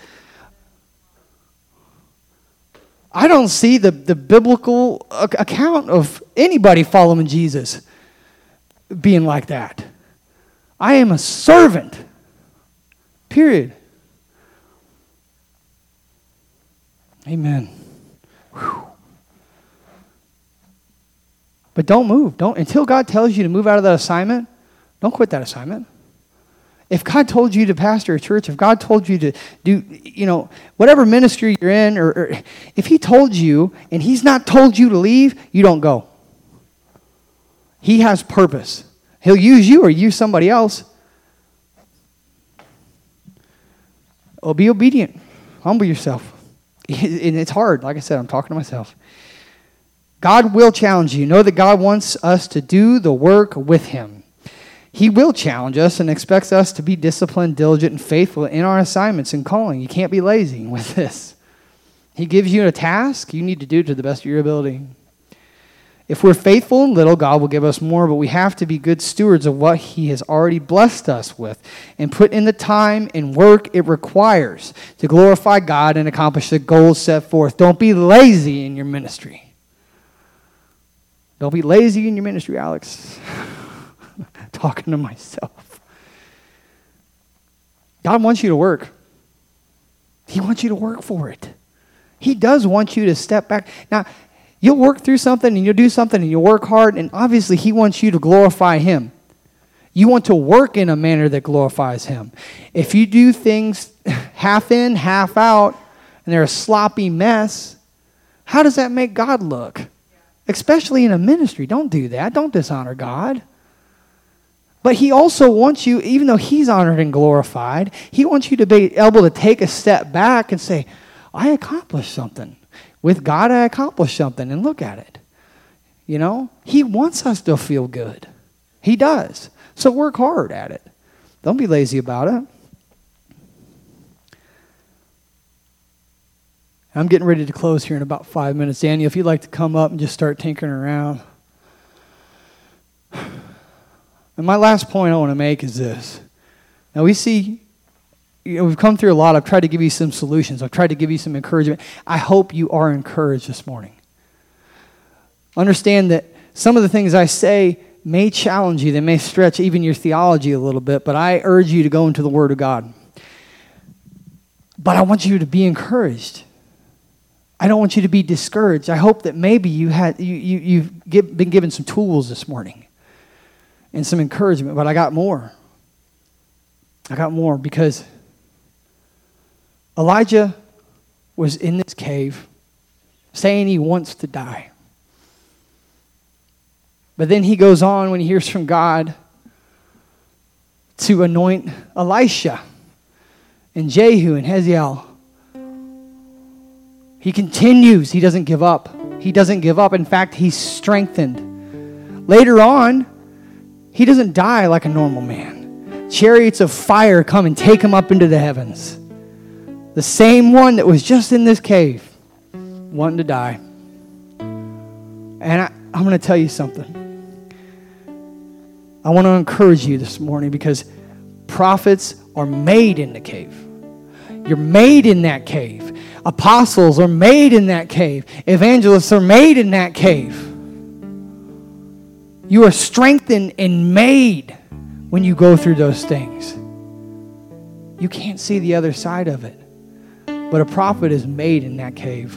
I don't see the biblical account of anybody following Jesus being like that. I am a servant. Period. Amen. Whew. But don't move. Until God tells you to move out of that assignment, don't quit that assignment. If God told you to pastor a church, if God told you to do, whatever ministry you're in, or if he told you and he's not told you to leave, you don't go. He has purpose. He'll use you or use somebody else. Oh, be obedient. Humble yourself. And it's hard. Like I said, I'm talking to myself. God will challenge you. Know that God wants us to do the work with him. He will challenge us and expects us to be disciplined, diligent, and faithful in our assignments and calling. You can't be lazy with this. He gives you a task, you need to do it to the best of your ability. If we're faithful in little, God will give us more, but we have to be good stewards of what he has already blessed us with and put in the time and work it requires to glorify God and accomplish the goals set forth. Don't be lazy in your ministry. Don't be lazy in your ministry, Alex. talking to myself. God wants you to work. He wants you to work for it. He does want you to step back. Now, you'll work through something and you'll do something and you'll work hard, and obviously He wants you to glorify Him. You want to work in a manner that glorifies Him. If you do things half in, half out, and they're a sloppy mess, how does that make God look? Especially in a ministry. Don't do that. Don't dishonor God. But He also wants you, even though He's honored and glorified, He wants you to be able to take a step back and say, I accomplished something. With God, I accomplished something, and look at it. You know, He wants us to feel good. He does. So work hard at it. Don't be lazy about it. I'm getting ready to close here in about 5 minutes. Daniel, if you'd like to come up and just start tinkering around. And my last point I want to make is this. Now we see, we've come through a lot. I've tried to give you some solutions. I've tried to give you some encouragement. I hope you are encouraged this morning. Understand that some of the things I say may challenge you. They may stretch even your theology a little bit, but I urge you to go into the Word of God. But I want you to be encouraged. I don't want you to be discouraged. I hope that maybe you've been given some tools this morning and some encouragement, but I got more. I got more because Elijah was in this cave saying he wants to die. But then he goes on when he hears from God to anoint Elisha and Jehu and Hazael. He continues. He doesn't give up. He doesn't give up. In fact, he's strengthened. Later on, he doesn't die like a normal man. Chariots of fire come and take him up into the heavens. The same one that was just in this cave, wanting to die. And I'm going to tell you something. I want to encourage you this morning because prophets are made in the cave. You're made in that cave. Apostles are made in that cave. Evangelists are made in that cave. You are strengthened and made when you go through those things. You can't see the other side of it. But a prophet is made in that cave.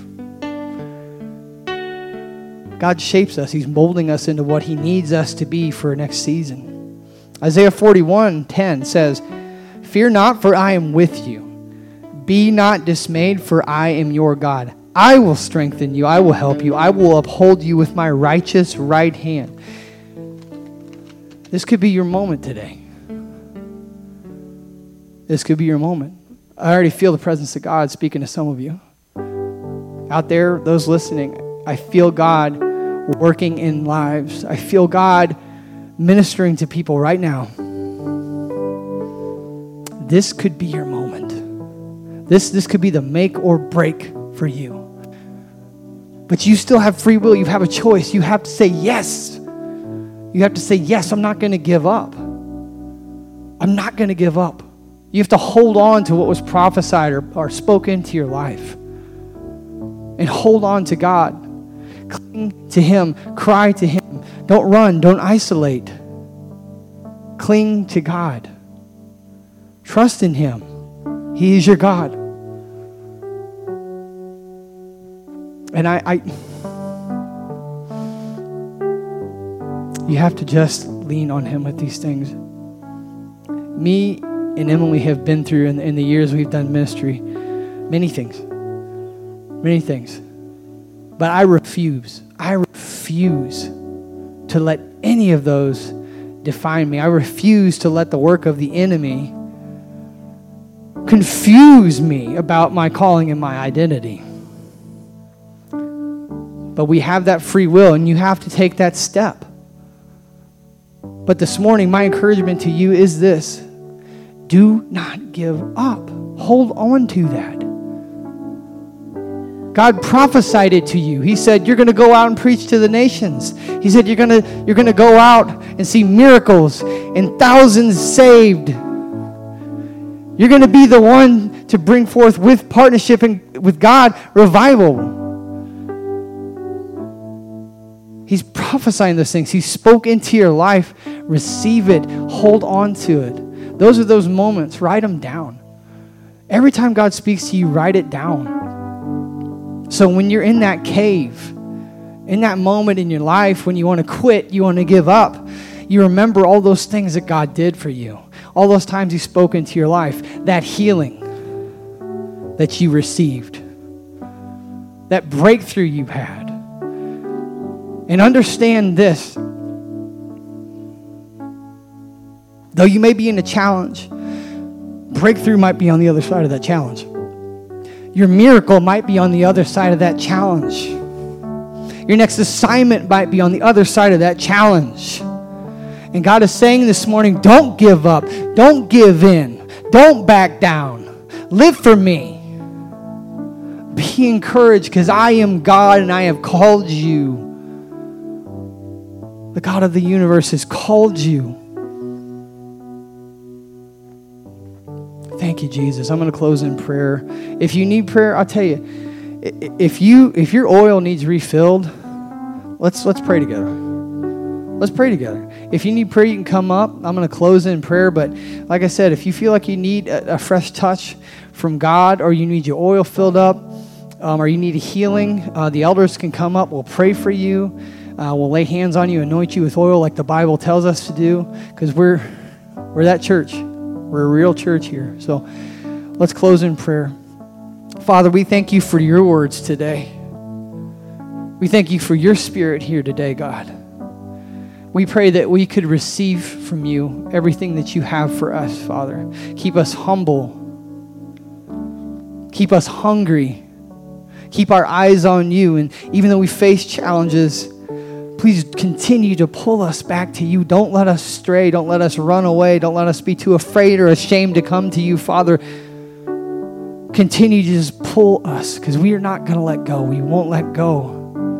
God shapes us. He's molding us into what He needs us to be for next season. Isaiah 41:10 says, "Fear not, for I am with you. Be not dismayed, for I am your God. I will strengthen you. I will help you. I will uphold you with my righteous right hand." This could be your moment today. This could be your moment. I already feel the presence of God speaking to some of you. Out there, those listening, I feel God working in lives. I feel God ministering to people right now. This could be your moment. This could be the make or break for you. But you still have free will. You have a choice. You have to say yes. You have to say, yes, I'm not going to give up. I'm not going to give up. You have to hold on to what was prophesied or spoken into your life. And hold on to God. Cling to Him. Cry to Him. Don't run. Don't isolate. Cling to God. Trust in Him. He is your God. And you have to just lean on Him with these things. Me and Emily have been through in the years we've done ministry many things. Many things. But I refuse to let any of those define me. I refuse to let the work of the enemy confuse me about my calling and my identity. But we have that free will, and you have to take that step. But this morning, my encouragement to you is this. Do not give up. Hold on to that. God prophesied it to you. He said, you're going to go out and preach to the nations. He said, you're going to go out and see miracles and thousands saved. You're going to be the one to bring forth with partnership and with God revival. He's prophesying those things. He spoke into your life Receive it. Hold on to it. Those are those moments. Write them down. Every time God speaks to you, write it down. So when you're in that cave, in that moment in your life when you want to quit, you want to give up, you remember all those things that God did for you. All those times He spoke into your life. That healing that you received. That breakthrough you had. And understand this. Though you may be in a challenge, breakthrough might be on the other side of that challenge. Your miracle might be on the other side of that challenge. Your next assignment might be on the other side of that challenge. And God is saying this morning, don't give up. Don't give in. Don't back down. Live for me. Be encouraged because I am God and I have called you. The God of the universe has called you. Thank you, Jesus. I'm going to close in prayer. If you need prayer, I'll tell you, if your oil needs refilled, let's pray together. Let's pray together. If you need prayer, you can come up. I'm going to close in prayer. But like I said, if you feel like you need a fresh touch from God, or you need your oil filled up, or you need a healing, the elders can come up. We'll pray for you. We'll lay hands on you, anoint you with oil like the Bible tells us to do, because we're that church. We're a real church here. So let's close in prayer. Father, we thank you for your words today. We thank you for your Spirit here today, God. We pray that we could receive from you everything that you have for us, Father. Keep us humble. Keep us hungry. Keep our eyes on you. And even though we face challenges, please continue to pull us back to you. Don't let us stray. Don't let us run away. Don't let us be too afraid or ashamed to come to you, Father. Continue to just pull us, because we are not going to let go. We won't let go.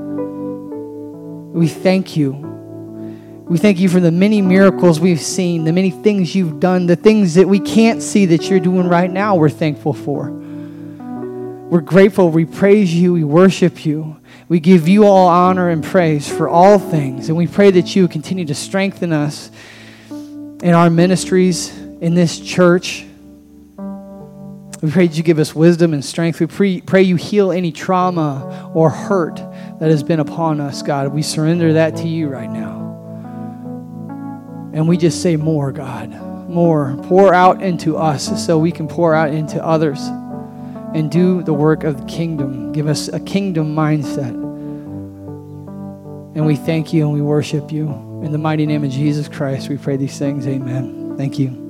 We thank you. We thank you for the many miracles we've seen, the many things you've done, the things that we can't see that you're doing right now, we're thankful for. We're grateful. We praise you. We worship you. We give you all honor and praise for all things. And we pray that you continue to strengthen us in our ministries, in this church. We pray that you give us wisdom and strength. We pray you heal any trauma or hurt that has been upon us, God. We surrender that to you right now. And we just say more, God. More. Pour out into us so we can pour out into others and do the work of the kingdom. Give us a kingdom mindset. And we thank you and we worship you. In the mighty name of Jesus Christ, we pray these things. Amen. Thank you.